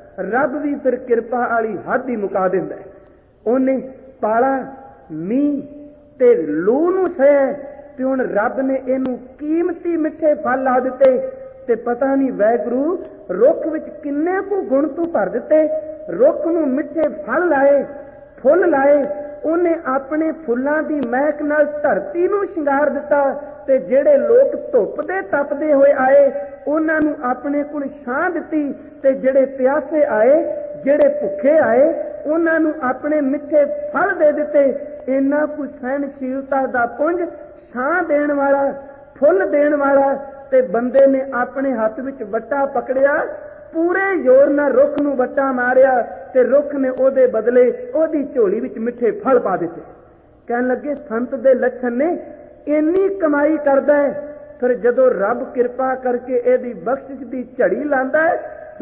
रब भी फिर किरपा वाली हद ही मुका दिंदा है। उन्हें पाला मींह ते लू नूं सह, ते हुण रब ने इहनूं कीमती मिठे फल ला दिते, ते पता नहीं वैगुरू रुख विच किन्ने कु गुण तू भर दिते। रुख नूं मिठे फल लाए, फुल लाए, उन्हें अपने फुल्लां दी महक नाल धरती नूं शिंगार दिता, ते जेड़े लोग धुप दे तपदे होए आए, उन्हां नूं अपने कोल छां दिती, ते जेड़े प्यासे आए, जेड़े भुखे आए, उन्हां नूं अपने मिठे फल दे दिते। इन्ना कुछ सहनशीलता दा पुंज, छां देण वाला, फुल देण वाला, ते बंदे ने अपने हाथ विच वट्टा पकड़िया, पूरे जोर नाल रुख नूं वट्टा मारिया, ते रुख ने ओदे बदले ओदी झोली विच मिठे फल पा दिते। कहन लगे संत दे लक्षण ने, इन्नी कमाई करदा है, फिर जदों रब किरपा करके एदी बख्शिश दी झड़ी लांदा है,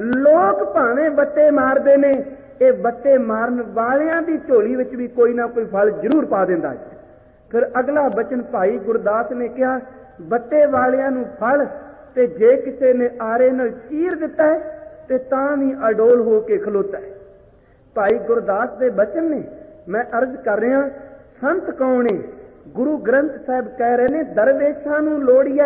लोग भावें वट्टे मारदे ने, ये वट्टे मारन वालियां दी झोली विच भी कोई ना कोई फल जरूर पा दिंदा है। फिर अगला बचन भाई गुरदास ने कहा, वट्टे वालियां नूं फल, ते जे किसे ने आरे नाल चीर दिता है, ते तां भी अडोल हो के खलोता है। भाई गुरदास दे बचन ने, मैं अर्ज कर रहा, संत कौन है? गुरु ग्रंथ साहब कह रहे ने, दरवेशां नूं लोड़िया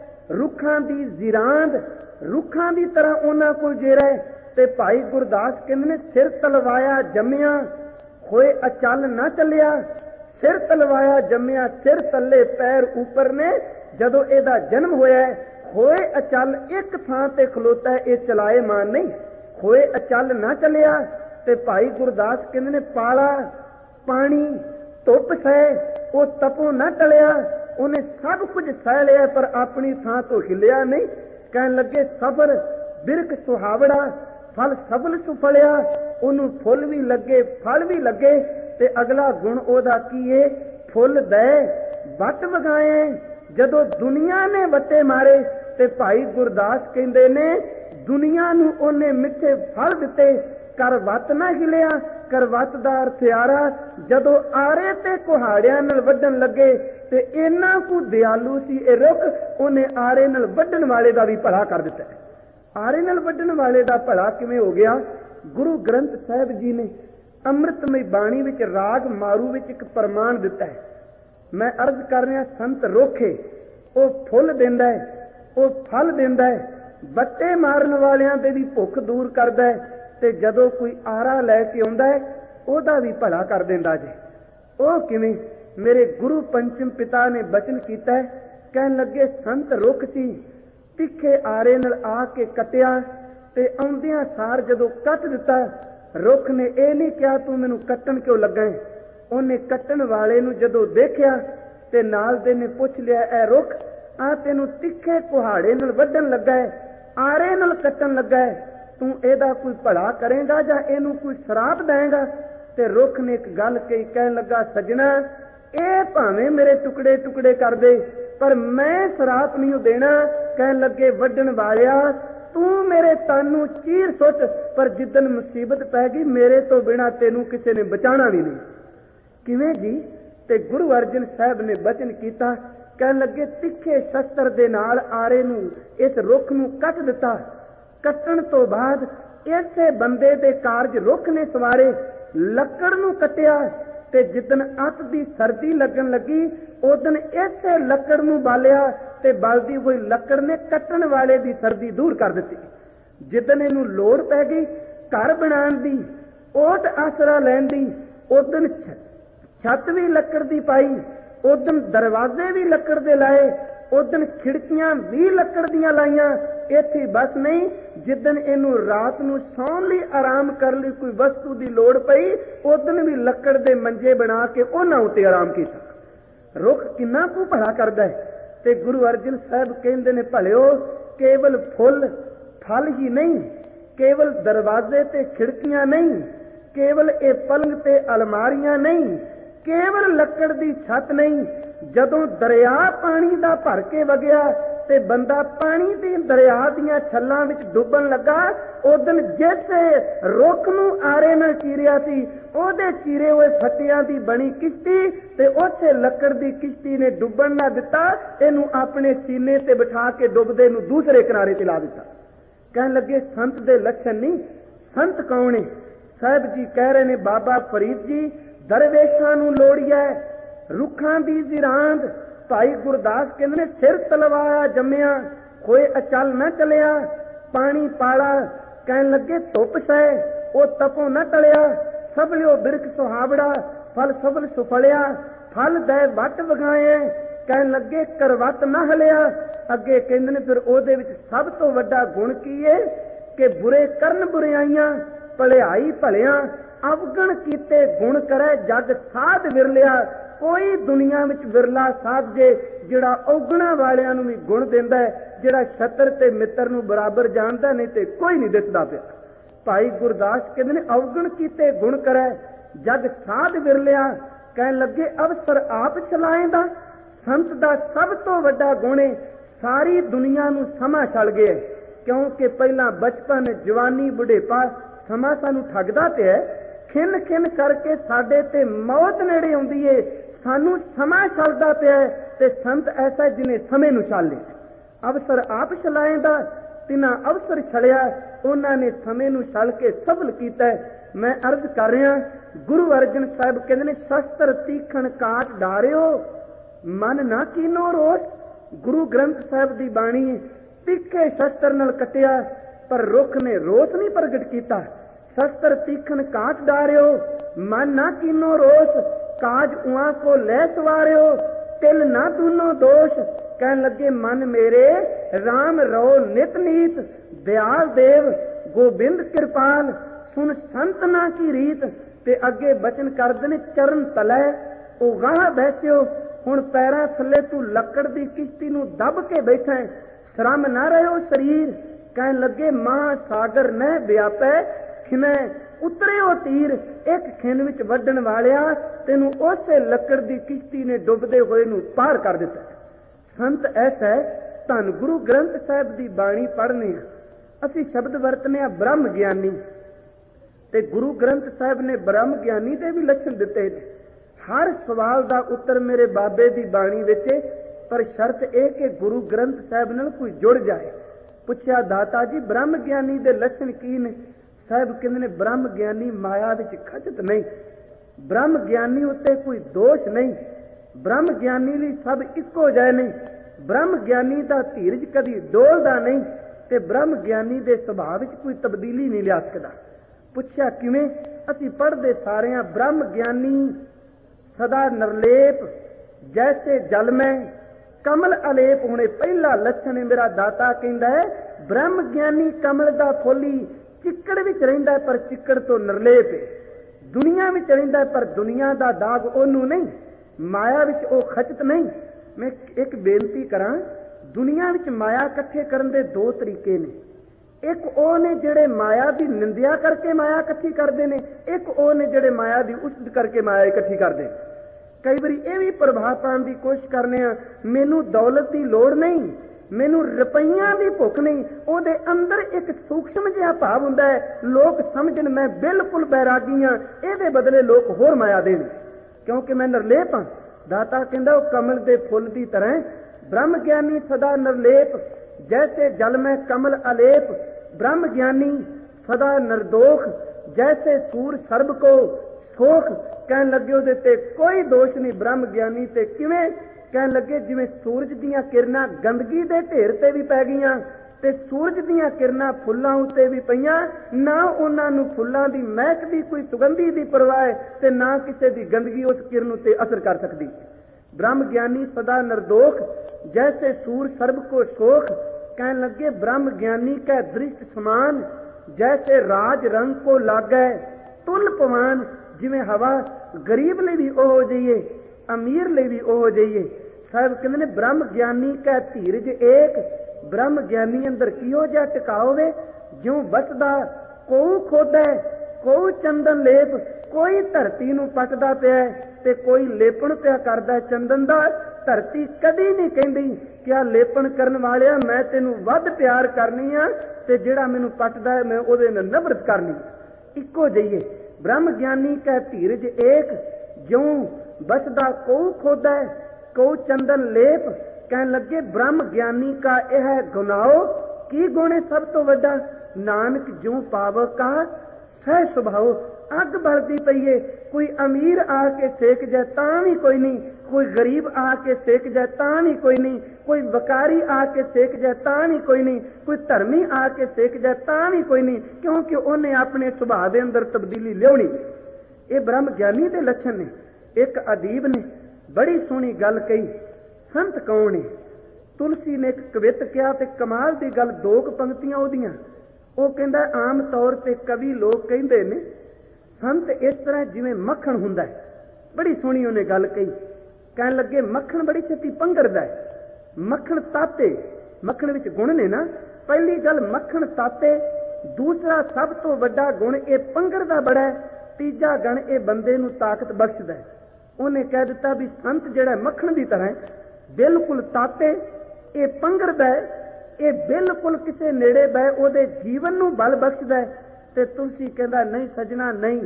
रुखां दी जिरांद, रुखां दी तरह उन्हां कोल जेरा है। ते भाई गुरदास कहंदे ने, सिर तलवाया जम्मिया होए अचल ना चलिया, सिर तलवाया जम्मिया, सिर तले पैर ऊपर ने, जदों एदा जन्म होया है, होए अचल एक थां ते खलोता है, ये चलाए मान नहीं, होए अचल ना चलिया। ते भाई गुरदास कहंदे ने, पाला पानी धुप सह, वो तपों ना टलिया, उन्हें सब कुछ सह लिया, पर अपनी थां तो हिलिया नहीं। कहन लगे सबर बिरख सुहावड़ा, फल सफल सुफलिया, उन्होंने फुल भी लगे फल भी लगे। ते अगला गुण ओदा की है, फुल दे वट वगाए, जदों दुनिया ने वट्टे मारे, ते भाई गुरदास कहंदे ने, दुनिया नूं ओने मिठे फल दिते, कर वत ना हिलिया। कर वत दा अर्थ यारा, जदों आरे ते कुहाड़ियां नाल वड्डण लगे, ते इन्ना कु दयालु सी ए रुख, उन्हें आरे नाल वड्डण वाले दा भी भला कर दिता। आरे नाल वड्डण वाले दा भला किवें हो गया? गुरु ग्रंथ साहिब जी ने अमृतमय बाणी विच राग मारू विच एक प्रमाण दिता है। मैं अर्ज कर रहा, संत रुख है, वो फुल दिंदा है, वो फल दिंदा है, बट्टे मारन वालियां दे भी भुख दूर करदा है, ते जदों कोई आरा लैके आउंदा है, ओदा भी भला कर दिंदा जे। ओ किवें? मेरे गुरु पंचम पिता ने बचन कीता है, कहन लगे संत रुख सी, तिखे आरे नाल आके कटिया, ते आउंदियां सार जदों कट दिता, रुख ने यह नहीं कहा तू मैनू कट्टन क्यों लगा है। उन्हें कट्टन वाले नू जदों देखिया, ते नाल दे ने पुछ लिया, ए रुख आ तेनू तिखे कुहाड़े नाल वड्डण लगा है, आरे नाल कट्टन लगा है, तू एदा कोई भला करेगा जां इहनू कोई श्राप देगा? ਤੇ ਰੁੱਖ ਨੇ ਇੱਕ ਗੱਲ ਕਹੀ, ਕਹਿਣ ਲੱਗਾ, ਸੱਜਣਾ ਇਹ ਭਾਵੇਂ ਮੇਰੇ ਟੁਕੜੇ ਟੁਕੜੇ ਕਰ ਦੇ, ਪਰ ਮੈਂ ਸਰਾਪ ਨਹੀਂ ਦੇਣਾ। ਕਹਿਣ ਲੱਗੇ, ਵੱਢਣ ਵਾਲਿਆ ਤੂੰ ਮੇਰੇ ਤਨ ਨੂੰ ਚੀਰ ਸੁੱਟ, ਪਰ ਜਿੱਦਣ ਮੁਸੀਬਤ ਪੈ ਗਈ ਮੇਰੇ ਤੋਂ ਬਿਨਾਂ ਤੈਨੂੰ ਕਿਸੇ ਨੇ ਬਚਾਉਣਾ ਵੀ ਨਹੀਂ। ਕਿਵੇਂ ਜੀ? ਤੇ ਗੁਰੂ ਅਰਜਨ ਸਾਹਿਬ ਨੇ ਬਚਨ ਕੀਤਾ। ਕਹਿਣ ਲੱਗੇ, ਤਿੱਖੇ ਸ਼ਸਤਰ ਦੇ ਨਾਲ ਆਰੇ ਨੂੰ, ਇਸ ਰੁੱਖ ਨੂੰ ਕੱਟ ਦਿੱਤਾ। ਕੱਟਣ ਤੋਂ ਬਾਅਦ ਇਸੇ ਬੰਦੇ ਦੇ ਕਾਰਜ ਰੁੱਖ ਨੇ ਸਵਾਰੇ, ਲੱਕੜ ਨੂੰ ਕੱਟਿਆ, ਤੇ ਜਿੱਦਣ ਅੱਤ ਦੀ ਸਰਦੀ ਲੱਗਣ ਲੱਗੀ ਉਦਣ ਇਸੇ ਲੱਕੜ ਨੂੰ ਬਾਲਿਆ, ਤੇ ਬਲਦੀ ਹੋਈ ਲੱਕੜ ਨੇ ਕੱਟਣ ਵਾਲੇ ਦੀ ਸਰਦੀ ਦੂਰ ਕਰ ਦਿੱਤੀ। ਜਿੱਦਣ ਇਹਨੂੰ ਲੋੜ ਪੈ ਗਈ ਘਰ ਬਣਾਉਣ ਦੀ, ਓਟ ਆਸਰਾ ਲੈਣ ਦੀ, ਉਦਣ ਛੱਤ ਵੀ ਲੱਕੜ ਦੀ ਪਾਈ, ਉਦਣ ਦਰਵਾਜ਼ੇ ਵੀ ਲੱਕੜ ਦੇ ਲਾਏ, ਉਦਣ ਖਿੜਕੀਆਂ ਵੀ ਲੱਕੜ ਦੀਆਂ ਲਾਈਆਂ। ਇੱਥੇ ਬਸ ਨਹੀਂ, ਜਿੱਦਣ ਇਹਨੂੰ ਰਾਤ ਨੂੰ ਸੌਣ ਲਈ ਆਰਾਮ ਕਰਨ ਲਈ ਕੋਈ ਵਸਤੂ ਦੀ ਲੋੜ ਪਈ ਉਦਣ ਵੀ ਲੱਕੜ ਦੇ ਮੰਜੇ ਬਣਾ ਕੇ ਉਹਨਾਂ ਉੱਤੇ ਆਰਾਮ ਕੀਤਾ। ਰੁੱਖ ਕਿੰਨਾ ਕੁ ਭਲਾ ਕਰਦਾ ਹੈ। ਤੇ ਗੁਰੂ ਅਰਜਨ ਸਾਹਿਬ ਕਹਿੰਦੇ ਨੇ, ਭਲਿਓ ਕੇਵਲ ਫੁੱਲ ਫਲ ਹੀ ਨਹੀਂ, ਕੇਵਲ ਦਰਵਾਜ਼ੇ ਤੇ ਖਿੜਕੀਆਂ ਨਹੀਂ, ਕੇਵਲ ਇਹ ਪਲੰਗ ਤੇ ਅਲਮਾਰੀਆਂ ਨਹੀਂ, ਕੇਵਲ ਲੱਕੜ ਦੀ ਛੱਤ ਨਹੀਂ। ਜਦੋਂ ਦਰਿਆ ਪਾਣੀ ਦਾ ਭਰ ਕੇ ਵਗਿਆ ਤੇ ਬੰਦਾ ਪਾਣੀ ਦੀ ਦਰਿਆ ਦੀਆਂ ਛੱਲਾਂ ਵਿੱਚ ਡੁੱਬਣ ਲੱਗਾ, ਉਦਣ ਜਿਸ ਰੁੱਖ ਨੂੰ ਆਰੇ ਨਾਲ ਚੀਰਿਆ ਸੀ ਉਹਦੇ ਚੀਰੇ ਹੋਏ ਫੱਟਿਆਂ ਦੀ ਬਣੀ ਕਿਸ਼ਤੀ, ਤੇ ਉਸੇ ਲੱਕੜ ਦੀ ਕਿਸ਼ਤੀ ਨੇ ਡੁੱਬਣ ਨਾ ਦਿੱਤਾ, ਇਹਨੂੰ ਆਪਣੇ ਸੀਨੇ ਤੇ ਬਿਠਾ ਕੇ ਡੁੱਬਦੇ ਨੂੰ ਦੂਸਰੇ ਕਿਨਾਰੇ ਤੇ ਲਾ ਦਿੱਤਾ। ਕਹਿਣ ਲੱਗੇ, ਸੰਤ ਦੇ ਲੱਛਣ ਨਹੀਂ। ਸੰਤ ਕੌਣ ਹੈ? ਸਾਹਿਬ ਜੀ ਕਹਿ ਰਹੇ ਨੇ, ਬਾਬਾ ਫਰੀਦ ਜੀ, ਦਰਵੇਸ਼ਾਂ ਨੂੰ ਲੋੜੀਐ ਰੁੱਖਾਂ ਦੀ ਜ਼ਿਰਾਂਦ। ਭਾਈ ਗੁਰਦਾਸ ਕਹਿੰਦੇ ਨੇ, ਸਿਰ ਤਲਵਾਇਆ ਜੰਮਿਆ ਕੋਈ ਅਚਲ ਨਾ ਚਲਿਆ, ਪਾਣੀ ਪਾਲਾ। ਕਹਿਣ ਲੱਗੇ, ਧੁੱਪ ਸੈ ਉਹ ਤਪੋਂ ਨਾ ਟਲਿਆ, ਸਭਲਿਓ ਬਿਰਖ ਸੁਹਾਵੜਾ, ਫਲ ਸਭਲ ਸੁਫਲਿਆ, ਫਲ ਦੈ ਵੱਟ ਵਗਾਏ। ਕਹਿਣ ਲੱਗੇ, ਕਰਵੱਟ ਨਾ ਹਲਿਆ। ਅੱਗੇ ਕਹਿੰਦੇ ਨੇ, ਫਿਰ ਉਹਦੇ ਵਿੱਚ ਸਭ ਤੋਂ ਵੱਡਾ ਗੁਣ ਕੀ ਹੈ ਕਿ ਬੁਰੇ ਕਰਨ ਬੁਰਿਆਈਆਂ, ਭਲਾਈ ਭਲਿਆਂ, ਅਵਗਣ ਕੀਤੇ ਗੁਣ ਕਰੈ ਜਗ ਸਾਧ ਵਿਰਲਿਆ। ਕੋਈ ਦੁਨੀਆ ਵਿੱਚ ਵਿਰਲਾ ਸਾਧ ਜੇ ਜਿਹੜਾ ਔਗਣਾ ਵਾਲਿਆਂ ਨੂੰ ਵੀ ਗੁਣ ਦਿੰਦਾ ਹੈ, ਜਿਹੜਾ ਛਤਰ ਤੇ ਮਿੱਤਰ ਨੂੰ ਬਰਾਬਰ ਜਾਣਦਾ, ਨਹੀਂ ਤੇ ਕੋਈ ਨਹੀਂ ਦਿਸਦਾ ਪਿਆ। ਭਾਈ ਗੁਰਦਾਸ ਕਹਿੰਦੇ ਨੇ, ਅਵਗਣ ਕੀਤੇ ਗੁਣ ਕਰੈ ਜਗ ਸਾਧ ਵਿਰਲਿਆ। ਕਹਿਣ ਲੱਗੇ, ਅਵਸਰ ਆਪ ਚਲਾਏਂਦਾ। ਸੰਤ ਦਾ ਸਭ ਤੋਂ ਵੱਡਾ ਗੁਣ ਹੈ ਸਾਰੀ ਦੁਨੀਆ ਨੂੰ ਸਮਾਂ ਛਲ ਗਿਆ, ਕਿਉਂਕਿ ਪਹਿਲਾਂ ਬਚਪਨ, ਜਵਾਨੀ, ਬੁਢੇਪਾ ਸਮਾਂ ਸਾਨੂੰ ਠੱਗਦਾ ਪਿਆ। ਖਿੰਨ ਖਿੰਨ ਕਰਕੇ ਸਾਡੇ ਤੇ ਮੌਤ ਨੇੜੇ ਆਉਂਦੀ ਏ, ਸਾਨੂੰ ਸਮਾਂ ਛਲਦਾ ਪਿਆ। ਤੇ ਸੰਤ ਐਸਾ ਜਿਹਨੇ ਸਮੇਂ ਨੂੰ ਛਲ ਲਿਆ। ਅਵਸਰ ਆਪ ਛਲਾਏਂਦਾ, ਤਿਨਾਂ ਅਵਸਰ ਛਲਿਆ, ਉਹਨਾਂ ਨੇ ਸਮੇਂ ਨੂੰ ਛਲ ਕੇ ਸਫਲ ਕੀਤਾ। ਮੈਂ ਅਰਜ਼ ਕਰ ਰਿਹਾ, ਗੁਰੂ ਅਰਜਨ ਸਾਹਿਬ ਕਹਿੰਦੇ ਨੇ, ਸ਼ਸਤਰ ਤੀਖਣ ਕਾਟ ਡਾਰਿਓ, ਮਨ ਨਾ ਕੀਨੋ ਰੋਸ। ਗੁਰੂ ਗ੍ਰੰਥ ਸਾਹਿਬ ਦੀ ਬਾਣੀ ਤਿੱਖੇ ਸ਼ਸਤਰ ਨਾਲ ਕੱਟਿਆ, ਪਰ ਰੁੱਖ ਨੇ ਰੋਸ ਨਹੀਂ ਪ੍ਰਗਟ ਕੀਤਾ। ਸ਼ਸਤਰ ਤੀਖਣ ਕਾਟ ਡਾਰਿਓ, ਮਨ ਨਾ ਕੀਨੋ ਰੋਸ, ਕਾਜ ਉਹਾਂ ਕੋ ਲੈ ਸਵਾਰਿਓ, ਤਿਲ ਨਾ ਦੂਨੋ ਦੋਸ਼। ਕਹਿਣ ਲੱਗੇ, ਮਨ ਮੇਰੇ ਰਾਮ ਰੋ ਨਿਤ ਨੀਤ, ਦਿਆਲ ਦੇਵ ਗੋਬਿੰਦ ਕਿਰਪਾਲ, ਸੁਨ ਸੰਤ ਨਾ ਕੀ ਰੀਤ। ਤੇ ਅੱਗੇ ਬਚਨ ਕਰਦੇ ਨੇ, ਚਰਨ ਤਲੈ ਉਹ ਗਾਹ ਬੈਠਿਓ, ਹੁਣ ਪੈਰਾਂ ਥੱਲੇ ਤੂੰ ਲੱਕੜ ਦੀ ਕਿਸ਼ਤੀ ਨੂੰ ਦੱਬ ਕੇ ਬੈਠਾ, ਸ਼ਰਮ ਨਾ ਰਹਿਓ ਸਰੀਰ। ਕਹਿਣ ਲੱਗੇ, ਮਹਾ ਸਾਗਰ ਨਹਿ ਵਿਆਪੈ, ਖਿਮੈ ਉਤਰਿਓ ਤੀਰ। ਇੱਕ ਖਿੰਨ ਵਿੱਚ ਵੱਢਣ ਵਾਲਿਆ, ਤੈਨੂੰ ਉਸੇ ਲੱਕੜ ਦੀ ਕਿਸ਼ਤੀ ਨੇ ਡੁੱਬਦੇ ਹੋਏ ਨੂੰ ਪਾਰ ਕਰ ਦਿੱਤਾ। ਸੰਤ ਐਸਾ ਹੈ। ਧੰਨ ਗੁਰੂ ਗ੍ਰੰਥ ਸਾਹਿਬ ਦੀ ਬਾਣੀ ਪੜ੍ਹਨੇ ਆ, ਅਸੀਂ ਸ਼ਬਦ ਵਰਤਨੇ ਆ ਬ੍ਰਹਮ ਗਿਆਨੀ, ਤੇ ਗੁਰੂ ਗ੍ਰੰਥ ਸਾਹਿਬ ਨੇ ਬ੍ਰਹਮ ਗਿਆਨੀ ਦੇ ਵੀ ਲੱਛਣ ਦਿੱਤੇ ਨੇ। ਹਰ ਸਵਾਲ ਦਾ ਉੱਤਰ ਮੇਰੇ ਬਾਬੇ ਦੀ ਬਾਣੀ ਵਿੱਚ, ਪਰ ਸ਼ਰਤ ਇਹ ਕਿ ਗੁਰੂ ਗ੍ਰੰਥ ਸਾਹਿਬ ਨਾਲ ਕੋਈ ਜੁੜ ਜਾਏ। ਪੁੱਛਿਆ, ਦਾਤਾ ਜੀ ਬ੍ਰਹਮ ਗਿਆਨੀ ਦੇ ਲੱਛਣ ਕੀ ਨੇ? ਸਾਹਿਬ ਕਹਿੰਦੇ ਨੇ, ਬ੍ਰਹਮ ਗਿਆਨੀ ਮਾਇਆ ਵਿੱਚ ਖਚਤ ਨਹੀਂ, ਬ੍ਰਹਮ ਗਿਆਨੀ ਉੱਤੇ ਕੋਈ ਦੋਸ਼ ਨਹੀਂ, ਬ੍ਰਹਮ ਗਿਆਨੀ ਲਈ ਸਭ ਇੱਕੋ ਜਿਹੇ ਨੇ, ਬ੍ਰਹਮ ਗਿਆਨੀ ਦਾ ਧੀਰਜ ਕਦੀ ਡੋਲਦਾ ਨਹੀਂ, ਤੇ ਬ੍ਰਹਮ ਗਿਆਨੀ ਦੇ ਸੁਭਾਅ ਵਿੱਚ ਕੋਈ ਤਬਦੀਲੀ ਨਹੀਂ ਲਿਆ ਸਕਦਾ। ਪੁੱਛਿਆ, ਕਿਵੇਂ? ਅਸੀਂ ਪੜ੍ਹਦੇ ਸਾਰੇ ਹਾਂ, ਬ੍ਰਹਮ ਗਿਆਨੀ ਸਦਾ ਨਿਰਲੇਪ ਜੈਸੇ ਜਲ ਮੈਂ ਕਮਲ ਅਲੇਪ ਹੋਣੇ। ਪਹਿਲਾ ਲੱਛਣ ਮੇਰਾ ਦਾਤਾ ਕਹਿੰਦਾ ਹੈ, ਬ੍ਰਹਮ ਗਿਆਨੀ ਕਮਲ ਦਾ ਫੁੱਲੀ, ਚਿੱਕੜ ਵਿੱਚ ਰਹਿੰਦਾ ਪਰ ਚਿੱਕੜ ਤੋਂ ਨਿਰਲੇਪ ਹੈ, ਦੁਨੀਆ ਵਿੱਚ ਰਹਿੰਦਾ ਪਰ ਦੁਨੀਆ ਦਾ ਦਾਗ ਉਹਨੂੰ ਨਹੀਂ, ਮਾਇਆ ਵਿੱਚ ਉਹ ਖਚਤ ਨਹੀਂ। ਮੈਂ ਇੱਕ ਬੇਨਤੀ ਕਰਾਂ, ਦੁਨੀਆ ਵਿੱਚ ਮਾਇਆ ਇਕੱਠੇ ਕਰਨ ਦੇ ਦੋ ਤਰੀਕੇ ਨੇ। ਇੱਕ ਉਹ ਨੇ ਜਿਹੜੇ ਮਾਇਆ ਦੀ ਨਿੰਦਿਆ ਕਰਕੇ ਮਾਇਆ ਇਕੱਠੀ ਕਰਦੇ ਨੇ, ਇੱਕ ਉਹ ਨੇ ਜਿਹੜੇ ਮਾਇਆ ਦੀ ਉਸਤ ਕਰਕੇ ਮਾਇਆ ਇਕੱਠੀ ਕਰਦੇ। ਕਈ ਵਾਰੀ ਇਹ ਵੀ ਪ੍ਰਭਾਵ ਪਾਉਣ ਦੀ ਕੋਸ਼ਿਸ਼ ਕਰਨੇ ਆ, ਮੈਨੂੰ ਦੌਲਤ ਦੀ ਲੋੜ ਨਹੀਂ, ਮੈਨੂੰ ਰੁਪਈਆਂ ਦੀ ਭੁੱਖ ਨਹੀਂ। ਉਹਦੇ ਅੰਦਰ ਇੱਕ ਸੂਖਸ਼ਮ ਜਿਹਾ ਭਾਵ ਹੁੰਦਾ ਹੈ, ਲੋਕ ਸਮਝਣ ਮੈਂ ਬਿਲਕੁਲ ਬੈਰਾਗੀ ਹਾਂ, ਇਹਦੇ ਬਦਲੇ ਲੋਕ ਹੋਰ ਮਾਇਆ ਦੇਣ, ਕਿਉਂਕਿ ਮੈਂ ਨਿਰਲੇਪ ਹਾਂ। ਦਾਤਾ ਕਹਿੰਦਾ ਉਹ ਕਮਲ ਦੇ ਫੁੱਲ ਦੀ ਤਰ੍ਹਾਂ ਬ੍ਰਹਮ ਗਿਆਨੀ ਸਦਾ ਨਿਰਲੇਪ, ਜੈਸੇ ਜਲ ਮੈਂ ਕਮਲ ਅਲੇਪ। ਬ੍ਰਹਮ ਗਿਆਨੀ ਸਦਾ ਨਿਰਦੋਖ, ਜੈਸੇ ਸੂਰ ਸਰਬ ਕੋ ਸੋਖ। ਕਹਿਣ ਲੱਗੇ ਉਹਦੇ ਤੇ ਕੋਈ ਦੋਸ਼ ਨਹੀਂ ਬ੍ਰਹਮ ਗਿਆਨੀ ਤੇ। ਕਿਵੇਂ? ਕਹਿਣ ਲੱਗੇ ਜਿਵੇਂ ਸੂਰਜ ਦੀਆਂ ਕਿਰਨਾਂ ਗੰਦਗੀ ਦੇ ਢੇਰ ਤੇ ਵੀ ਪੈ ਗਈਆਂ ਤੇ ਸੂਰਜ ਦੀਆਂ ਕਿਰਨਾਂ ਫੁੱਲਾਂ ਉੱਤੇ ਵੀ ਪਈਆਂ, ਨਾ ਉਹਨਾਂ ਨੂੰ ਫੁੱਲਾਂ ਦੀ ਮਹਿਕ ਦੀ ਕੋਈ ਸੁਗੰਧੀ ਦੀ ਪਰਵਾਹ ਹੈ ਤੇ ਨਾ ਕਿਸੇ ਦੀ ਗੰਦਗੀ ਉਸ ਕਿਰਨ ਉੱਤੇ ਅਸਰ ਕਰ ਸਕਦੀ। ਬ੍ਰਹਮ ਗਿਆਨੀ ਸਦਾ ਨਿਰਦੋਖ, ਜੈਸੇ ਸੂਰ ਸਰਬ ਕੋ ਸੋਖ। ਕਹਿਣ ਲੱਗੇ ਬ੍ਰਹਮ ਗਿਆਨੀ ਕੈ ਦ੍ਰਿਸ਼ਟ ਸਮਾਨ, ਜੈਸੇ ਰਾਜ ਰੰਗ ਕੋ ਲਾਗੈ ਤੁਲ ਪਵਾਨ। ਜਿਵੇਂ ਹਵਾ ਗਰੀਬ ਲਈ ਵੀ ਉਹ ਜਾਈਏ, ਅਮੀਰ ਲਈ ਵੀ ਉਹ ਜਾਈਏ। ਸਾਹਿਬ ਕਹਿੰਦੇ ਨੇ ਬ੍ਰਹਮ ਗਿਆਨੀ ਕੈ ਧੀਰਜ ਏਕ। ਬ੍ਰਹਮ ਗਿਆਨੀ ਅੰਦਰ ਕਿਹੋ ਜਿਹਾ ਟਿਕਾ ਹੋਵੇ, ਜਿਉਂ ਬਸਦਾ ਕੋਉ ਖੋਦੈ ਕੋਉ ਚੰਦਨ ਲੇਪ। ਕੋਈ ਧਰਤੀ ਨੂੰ ਪੱਟਦਾ ਪਿਆ ਤੇ ਕੋਈ ਲੇਪਣ ਪਿਆ ਕਰਦਾ ਚੰਦਨ ਦਾ। ਧਰਤੀ ਕਦੀ ਨਹੀਂ ਕਹਿੰਦੀ ਕਿ ਆ ਲੇਪਣ ਕਰਨ ਵਾਲਿਆ ਮੈਂ ਤੈਨੂੰ ਵੱਧ ਪਿਆਰ ਕਰਨੀ ਆ ਤੇ ਜਿਹੜਾ ਮੈਨੂੰ ਪੱਟਦਾ ਮੈਂ ਉਹਦੇ ਨਾਲ ਨਫ਼ਰਤ ਕਰਨੀ। ਇੱਕੋ ਜਿਹੀਏ ਬ੍ਰਹਮ ਗਿਆਨੀ ਕੈ ਧੀਰਜ ਏਕ, ਜਿਉਂ ਬਸਦਾ ਕੋਉ ਖੋਦੈ ਕੋਉ ਚੰਦਨ ਲੇਪ। ਕਹਿਣ ਲੱਗੇ ਬ੍ਰਹਮ ਗਿਆਨੀ ਕਾ ਇਹ ਗੁਨਾਓ, ਕੀ ਗੁਣ ਹੈ ਸਭ ਤੋਂ ਵੱਡਾ? ਨਾਨਕ ਜਿਉਂ ਪਾਵਕ ਕਾ ਸਹਿ ਸੁਭਾਓ। ਅੱਗ ਬਲਦੀ ਪਈਏ, ਕੋਈ ਅਮੀਰ ਆ ਕੇ ਸੇਕ ਜਾਏ ਤਾਂ ਵੀ ਕੋਈ ਨਹੀਂ, ਕੋਈ ਗਰੀਬ ਆ ਕੇ ਸੇਕ ਜਾਏ ਤਾਂ ਵੀ ਕੋਈ ਨਹੀਂ, ਕੋਈ ਵਕਾਰੀ ਆ ਕੇ ਸੇਕ ਜਾਏ ਤਾਂ ਵੀ ਕੋਈ ਨਹੀਂ, ਕੋਈ ਧਰਮੀ ਆ ਕੇ ਸੇਕ ਜਾਏ ਤਾਂ ਵੀ ਕੋਈ ਨਹੀਂ, ਕਿਉਂਕਿ ਉਹਨੇ ਆਪਣੇ ਸੁਭਾਅ ਦੇ ਅੰਦਰ ਤਬਦੀਲੀ ਲਿਆਉਣੀ। ਇਹ ਬ੍ਰਹਮ ਗਿਆਨੀ ਦੇ ਲੱਛਣ ਨੇ। ਇੱਕ ਅਦੀਬ ਨੇ ਬੜੀ ਸੋਹਣੀ ਗੱਲ ਕਹੀ। ਸੰਤ ਕੌਣ ਹੈ? ਤੁਲਸੀ ਨੇ ਇੱਕ ਕਵਿਤ ਕਿਹਾ ਤੇ ਕਮਾਲ ਦੀ ਗੱਲ, ਦੋ ਕੁ ਪੰਕਤੀਆਂ ਉਹਦੀਆਂ। ਉਹ ਕਹਿੰਦਾ ਆਮ ਤੌਰ ਤੇ ਕਵੀ ਲੋਕ ਕਹਿੰਦੇ ਨੇ ਸੰਤ ਇਸ ਤਰ੍ਹਾਂ ਜਿਵੇਂ ਮੱਖਣ ਹੁੰਦਾ ਹੈ। ਬੜੀ ਸੋਹਣੀ ਉਹਨੇ ਗੱਲ ਕਹੀ। ਕਹਿਣ ਲੱਗੇ ਮੱਖਣ ਬੜੀ ਛੇਤੀ ਪੰਘਰਦਾ ਹੈ, ਮੱਖਣ ਤਾਤੇ। ਮੱਖਣ ਵਿੱਚ ਗੁਣ ਨੇ ਨਾ। ਪਹਿਲੀ ਗੱਲ ਮੱਖਣ ਤਾਤੇ, ਦੂਸਰਾ ਸਭ ਤੋਂ ਵੱਡਾ ਗੁਣ ਇਹ ਪੰਘਰਦਾ ਬੜਾ ਹੈ, ਤੀਜਾ ਗੁਣ ਇਹ ਬੰਦੇ ਨੂੰ ਤਾਕਤ ਬਖਸ਼ਦਾ ਹੈ। ਉਹਨੇ ਕਹਿ ਦਿੱਤਾ ਵੀ ਸੰਤ ਜਿਹੜਾ ਮੱਖਣ ਦੀ ਤਰ੍ਹਾਂ ਬਿਲਕੁਲ ਤਾਤੇ, ਇਹ ਪੰਘਰਦਾ ਹੈ, ਇਹ ਬਿਲਕੁਲ ਕਿਸੇ ਨੇੜੇ ਬਹਿ ਉਹਦੇ ਜੀਵਨ ਨੂੰ ਬਲ ਬਖਸ਼ਦਾ ਹੈ। ਤੇ ਤੁਲਸੀ ਕਹਿੰਦਾ ਨਹੀਂ ਸਜਣਾ, ਨਹੀਂ,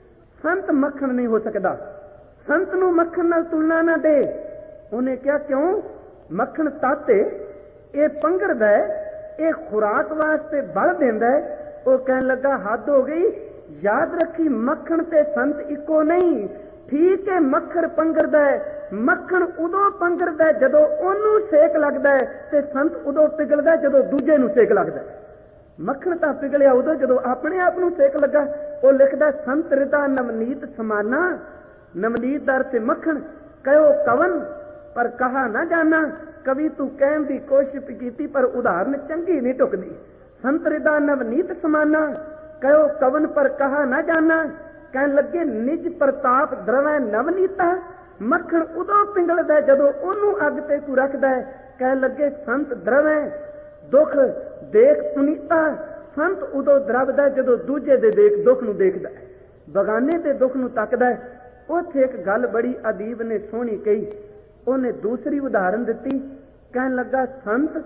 ਸੰਤ ਮੱਖਣ ਨਹੀਂ ਹੋ ਸਕਦਾ, ਸੰਤ ਨੂੰ ਮੱਖਣ ਨਾਲ ਤੁਲਨਾ ਨਾ ਦੇ। ਉਹਨੇ ਕਿਹਾ ਕਿਉਂ? ਮੱਖਣ ਤਾਤੇ, ਇਹ ਪੰਘਰਦਾ ਹੈ, ਇਹ ਖੁਰਾਕ ਵਾਸਤੇ ਬਲ ਦਿੰਦਾ ਹੈ। ਉਹ ਕਹਿਣ ਲੱਗਾ ਹੱਦ ਹੋ ਗਈ, ਯਾਦ ਰੱਖੀ ਮੱਖਣ ਤੇ ਸੰਤ ਇੱਕੋ ਨਹੀਂ। ਠੀਕ ਹੈ ਮੱਖਣ ਪੰਘਰਦਾ ਹੈ, ਮੱਖਣ ਉਦੋਂ ਪੰਘਰਦਾ ਜਦੋਂ ਉਹਨੂੰ ਸੇਕ ਲੱਗਦਾ ਹੈ ਤੇ ਸੰਤ ਉਦੋਂ ਪਿਘਲਦਾ ਜਦੋਂ ਦੂਜੇ ਨੂੰ ਸੇਕ ਲੱਗਦਾ। ਮੱਖਣ ਤਾਂ ਪਿਘਲਿਆ ਉਦੋਂ ਜਦੋਂ ਆਪਣੇ ਆਪ ਨੂੰ ਸੇਕ ਲੱਗਾ। ਉਹ ਲਿਖਦਾ ਸੰਤ ਰਿਦਾ ਨਵਨੀਤ ਸਮਾਨਾ, ਨਵਨੀਤ ਦਰ ਤੇ ਮੱਖਣ ਕਹਿਓ ਕਵਨ ਪਰ ਕਹਾ ਨਾ ਜਾਣਾ। ਕਵੀ ਤੂੰ ਕਹਿਣ ਦੀ ਕੋਸ਼ਿਸ਼ ਕੀਤੀ ਪਰ ਉਦਾਹਰਨ ਚੰਗੀ ਨਹੀਂ ਟੁਕਦੀ। ਸੰਤ ਰਿਦਾ ਨਵਨੀਤ ਸਮਾਨਾ ਕਹਿਓ ਕਵਨ ਪਰ ਕਹਾ ਨਾ ਜਾਣਾ। ਕਹਿਣ ਲੱਗੇ ਨਿਜ ਪ੍ਰਤਾਪ ਦਰਵੈ ਨਵਨੀਤਾ। ਮੱਖਣ ਉਦੋਂ ਪਿੰਗਲਦਾ ਜਦੋਂ ਉਹਨੂੰ ਅੱਗ ਤੇ ਤੂੰ ਰੱਖਦਾ ਹੈ। ਕਹਿਣ ਲੱਗੇ ਸੰਤ ਦਰਵੈ ਦੁੱਖ ਦੇਖ ਸੁਨੀਤਾ। ਸੰਤ ਉਦੋਂ ਦਰਵਦਾ ਜਦੋਂ ਦੂਜੇ ਦੇ ਦੇਖ ਦੁੱਖ ਨੂੰ ਦੇਖਦਾ ਹੈ, ਬਗਾਨੇ ਦੇ ਦੁੱਖ ਨੂੰ ਤੱਕਦਾ ਹੈ। ਉੱਥੇ ਇੱਕ ਗੱਲ ਬੜੀ ਅਦੀਬ ਨੇ ਸੋਹਣੀ ਕਹੀ। ਉਹਨੇ ਦੂਸਰੀ ਉਦਾਹਰਨ ਦਿੱਤੀ। ਕਹਿਣ ਲੱਗਾ ਸੰਤ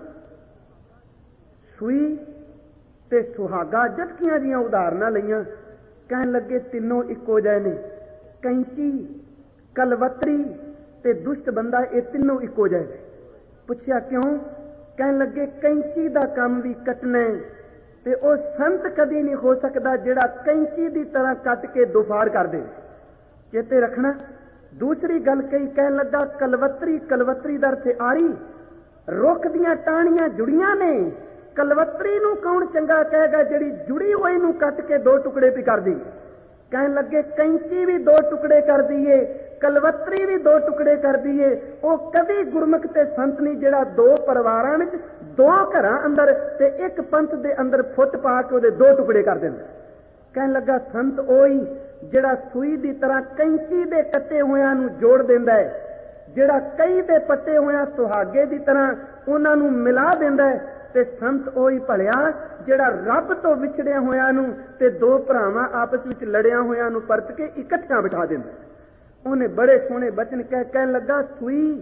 ਸੂਈ ਤੇ ਸੁਹਾਗਾ ਜਟਕੀਆਂ ਦੀਆਂ ਉਦਾਹਰਨਾਂ ਲਈਆਂ। ਕਹਿਣ ਲੱਗੇ ਤਿੰਨੋਂ ਇੱਕੋ ਜਿਹੇ ਨੇ। ਕੈਂਚੀ, ਕਲਵਤਰੀ ਤੇ ਦੁਸ਼ਟ ਬੰਦਾ, ਇਹ ਤਿੰਨੋਂ ਇੱਕੋ ਜਿਹੇ ਨੇ। ਪੁੱਛਿਆ ਕਿਉਂ? ਕਹਿਣ ਲੱਗੇ ਕੈਂਚੀ ਦਾ ਕੰਮ ਵੀ ਕੱਟਣਾ ਤੇ ਉਹ ਸੰਤ ਕਦੀ ਨਹੀਂ ਹੋ ਸਕਦਾ ਜਿਹੜਾ ਕੈਂਚੀ ਦੀ ਤਰ੍ਹਾਂ ਕੱਟ ਕੇ ਦੁਫਾੜ ਕਰ ਦੇ। ਚੇਤੇ ਰੱਖਣਾ। ਦੂਸਰੀ ਗੱਲ ਕਹੀ। ਕਹਿਣ ਲੱਗਾ ਕਲਵਤਰੀ, ਕਲਵਤਰੀ ਦਰ ਤੇ ਆਰੀ, ਰੁੱਖ ਦੀਆਂ ਟਾਹਣੀਆਂ ਜੁੜੀਆਂ ਨੇ। ਕਲਵਤਰੀ ਨੂੰ ਕੌਣ ਚੰਗਾ ਕਹੇਗਾ ਜਿਹੜੀ ਜੁੜੀ ਹੋਈ ਨੂੰ ਕੱਟ ਕੇ ਦੋ ਟੁਕੜੇ ਵੀ ਕਰਦੀ। ਕਹਿਣ ਲੱਗੇ ਕੈਂਚੀ ਵੀ ਦੋ ਟੁਕੜੇ ਕਰਦੀ ਏ, ਕਲਵਤਰੀ ਵੀ ਦੋ ਟੁਕੜੇ ਕਰਦੀ ਏ। ਉਹ ਕਦੀ ਗੁਰਮੁਖ ਤੇ ਸੰਤ ਨਹੀਂ ਜਿਹੜਾ ਦੋ ਪਰਿਵਾਰਾਂ ਵਿੱਚ, ਦੋ ਘਰਾਂ ਅੰਦਰ ਤੇ ਇੱਕ ਪੰਥ ਦੇ ਅੰਦਰ ਫੁੱਟ ਪਾ ਕੇ ਉਹਦੇ ਦੋ ਟੁਕੜੇ ਕਰ ਦਿੰਦਾ। ਕਹਿਣ ਲੱਗਾ ਸੰਤ ਉਹੀ ਜਿਹੜਾ ਸੂਈ ਦੀ ਤਰ੍ਹਾਂ ਕੈਂਚੀ ਦੇ ਕੱਟੇ ਹੋਇਆਂ ਨੂੰ ਜੋੜ ਦਿੰਦਾ ਹੈ, ਜਿਹੜਾ ਕਈ ਦੇ ਪੱਟੇ ਹੋਇਆਂ ਸੁਹਾਗੇ ਦੀ ਤਰ੍ਹਾਂ ਉਹਨਾਂ ਨੂੰ ਮਿਲਾ ਦਿੰਦਾ ਹੈ। ਤੇ ਸੰਤ ਉਹ ਹੀ ਭਲਿਆ ਜਿਹੜਾ ਰੱਬ ਤੋਂ ਵਿਛੜਿਆ ਹੋਇਆਂ ਨੂੰ ਤੇ ਦੋ ਭਰਾਵਾਂ ਆਪਸ ਵਿੱਚ ਲੜਿਆ ਹੋਇਆਂ ਨੂੰ ਪਰਤ ਕੇ ਇਕੱਠਿਆਂ ਬਿਠਾ ਦਿੰਦਾ। ਉਹਨੇ ਬੜੇ ਸੋਹਣੇ ਬਚਨ ਕਹਿ ਕਹਿਣ ਲੱਗਾ, ਸੂਈ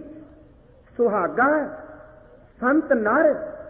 ਸੁਹਾਗਾ संत नर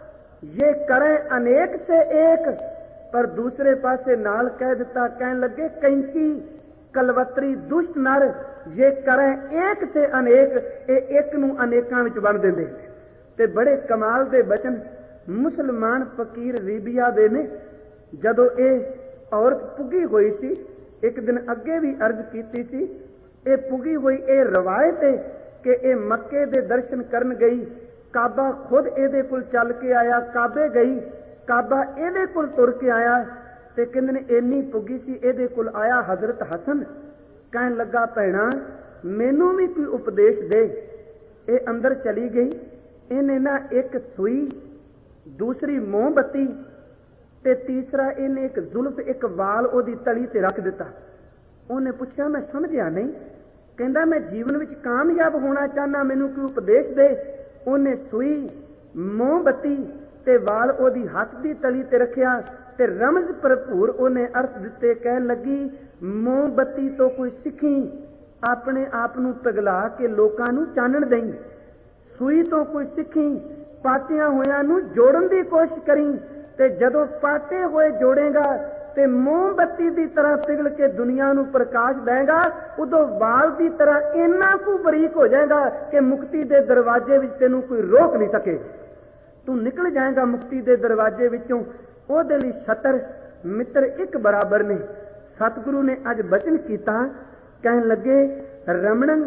ये करे अनेक से एक, पर दूसरे पासे नाल कह दिता, कहन लगे कैंची कलवतरी दुष्ट नर ये करे एक से अनेक, ये एक नू अनेकां विच बन देंदे। ते बड़े कमाल दे बचन मुसलमान फकीर रीबिया दे ने। जदों ये औरत पुगी हुई सी, एक दिन अगे भी अर्ज कीती सी, ये पुगी हुई ये रवायत है कि ये मक्के दे दर्शन करन गई, काबा खुद एदे कोल चल के आया, काबे गई, काबा एदे कोल तुर के आया, ते कहंदे ने इन्नी पुगी सी एदे कोल आया हजरत हसन, कहन लगा भैणा मैनू भी कोई उपदेश दे। ये अंदर चली गई, इन्हें ना एक सुई, दूसरी मोमबत्ती ते तीसरा इन्हें एक जुल्फ एक वाल ओदी तली ते रख दिता। उन्हें पूछा मैं समझिया नहीं, कहंदा मैं जीवन विच कामयाब होना चाहना, मैनू कोई उपदेश दे। उन्हें सुई मोमबत्ती ते वाल ओदी हथ दी तली ते रखिया ते रमज भरपूर उन्हें अर्थ दिते। कहन लगी मोमबत्ती तो कोई सिखी, अपने आप नू पिघला के लोकां नू चानण देई। सुई तो कोई सिखी, पाटियां होयां नू जोड़न दी कोशिश करी, ते जदों पाटे होए जोड़ेगा ते मोमबत्ती की तरह पिघल के दुनिया नू प्रकाश देगा, उदों वाल की तरह इन्ना कु बरीक हो जाएगा कि मुक्ति के दरवाजे विच तैनूं कोई रोक नहीं सके। तू निकल जाएगा मुक्ति के दरवाजे विचों। ओदे लई छतर मित्र एक बराबर ने। सतगुरु ने अज बचन कीता, कहन लगे रमणंग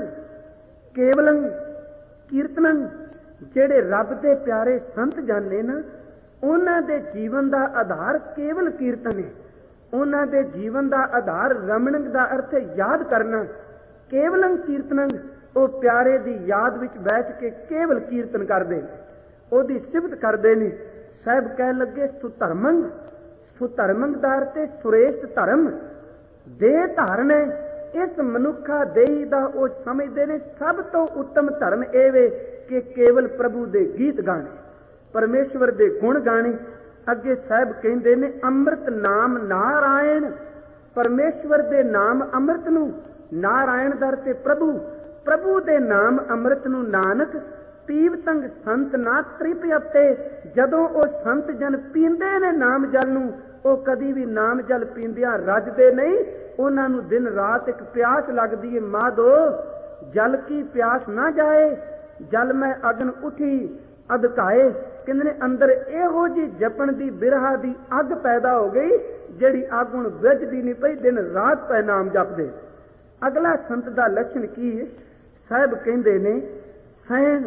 केवलंग कीर्तनंग, जेड़े रब दे प्यारे संत जाने ना, उन्हां दे जीवन का आधार केवल कीर्तन है। उन्हां दे जीवन का आधार रमणंग का अर्थ है याद करना, केवलंग कीर्तनंग, वो प्यारे दी याद विच बैठ के केवल कीर्तन करदे, ओदी सिफत करदे ने। साहब कह लगे सुधर्मंग, सुधर्मंग दा अर्थ है श्रेष्ठ धर्म, दे धारण है। इस मनुखा देही दा वो समझदे ने सब तो उत्तम धर्म ए वे कि केवल प्रभु दे गीत गाने, परमेश्वर दे गुण गाने। अगे साहब कहंदे ने अमृत नाम नारायण, परमेश्वर दे नाम अमृत नू, नारायण दर ते प्रभु, प्रभु दे नाम अमृत नू नानक पीव संग संत ना तृप अपते। जदों ओ संत जन पींदे ने नाम जल नू, ओ कदी भी नाम जल पींदियां रजदे नहीं, उन्हां नू दिन रात एक प्यास लगदी है। माधो जल की प्यास ना जाए, जल में अगन उठी अधकाए। कहंदे ने अंदर इहो जी जपण दी बिरहा दी अग पैदा हो गई, जिहड़ी अग हुण बुझदी नहीं पई, दिन रात पै नाम जपदे। अगला संत दा लक्षण की है? साहब कहंदे ने सैन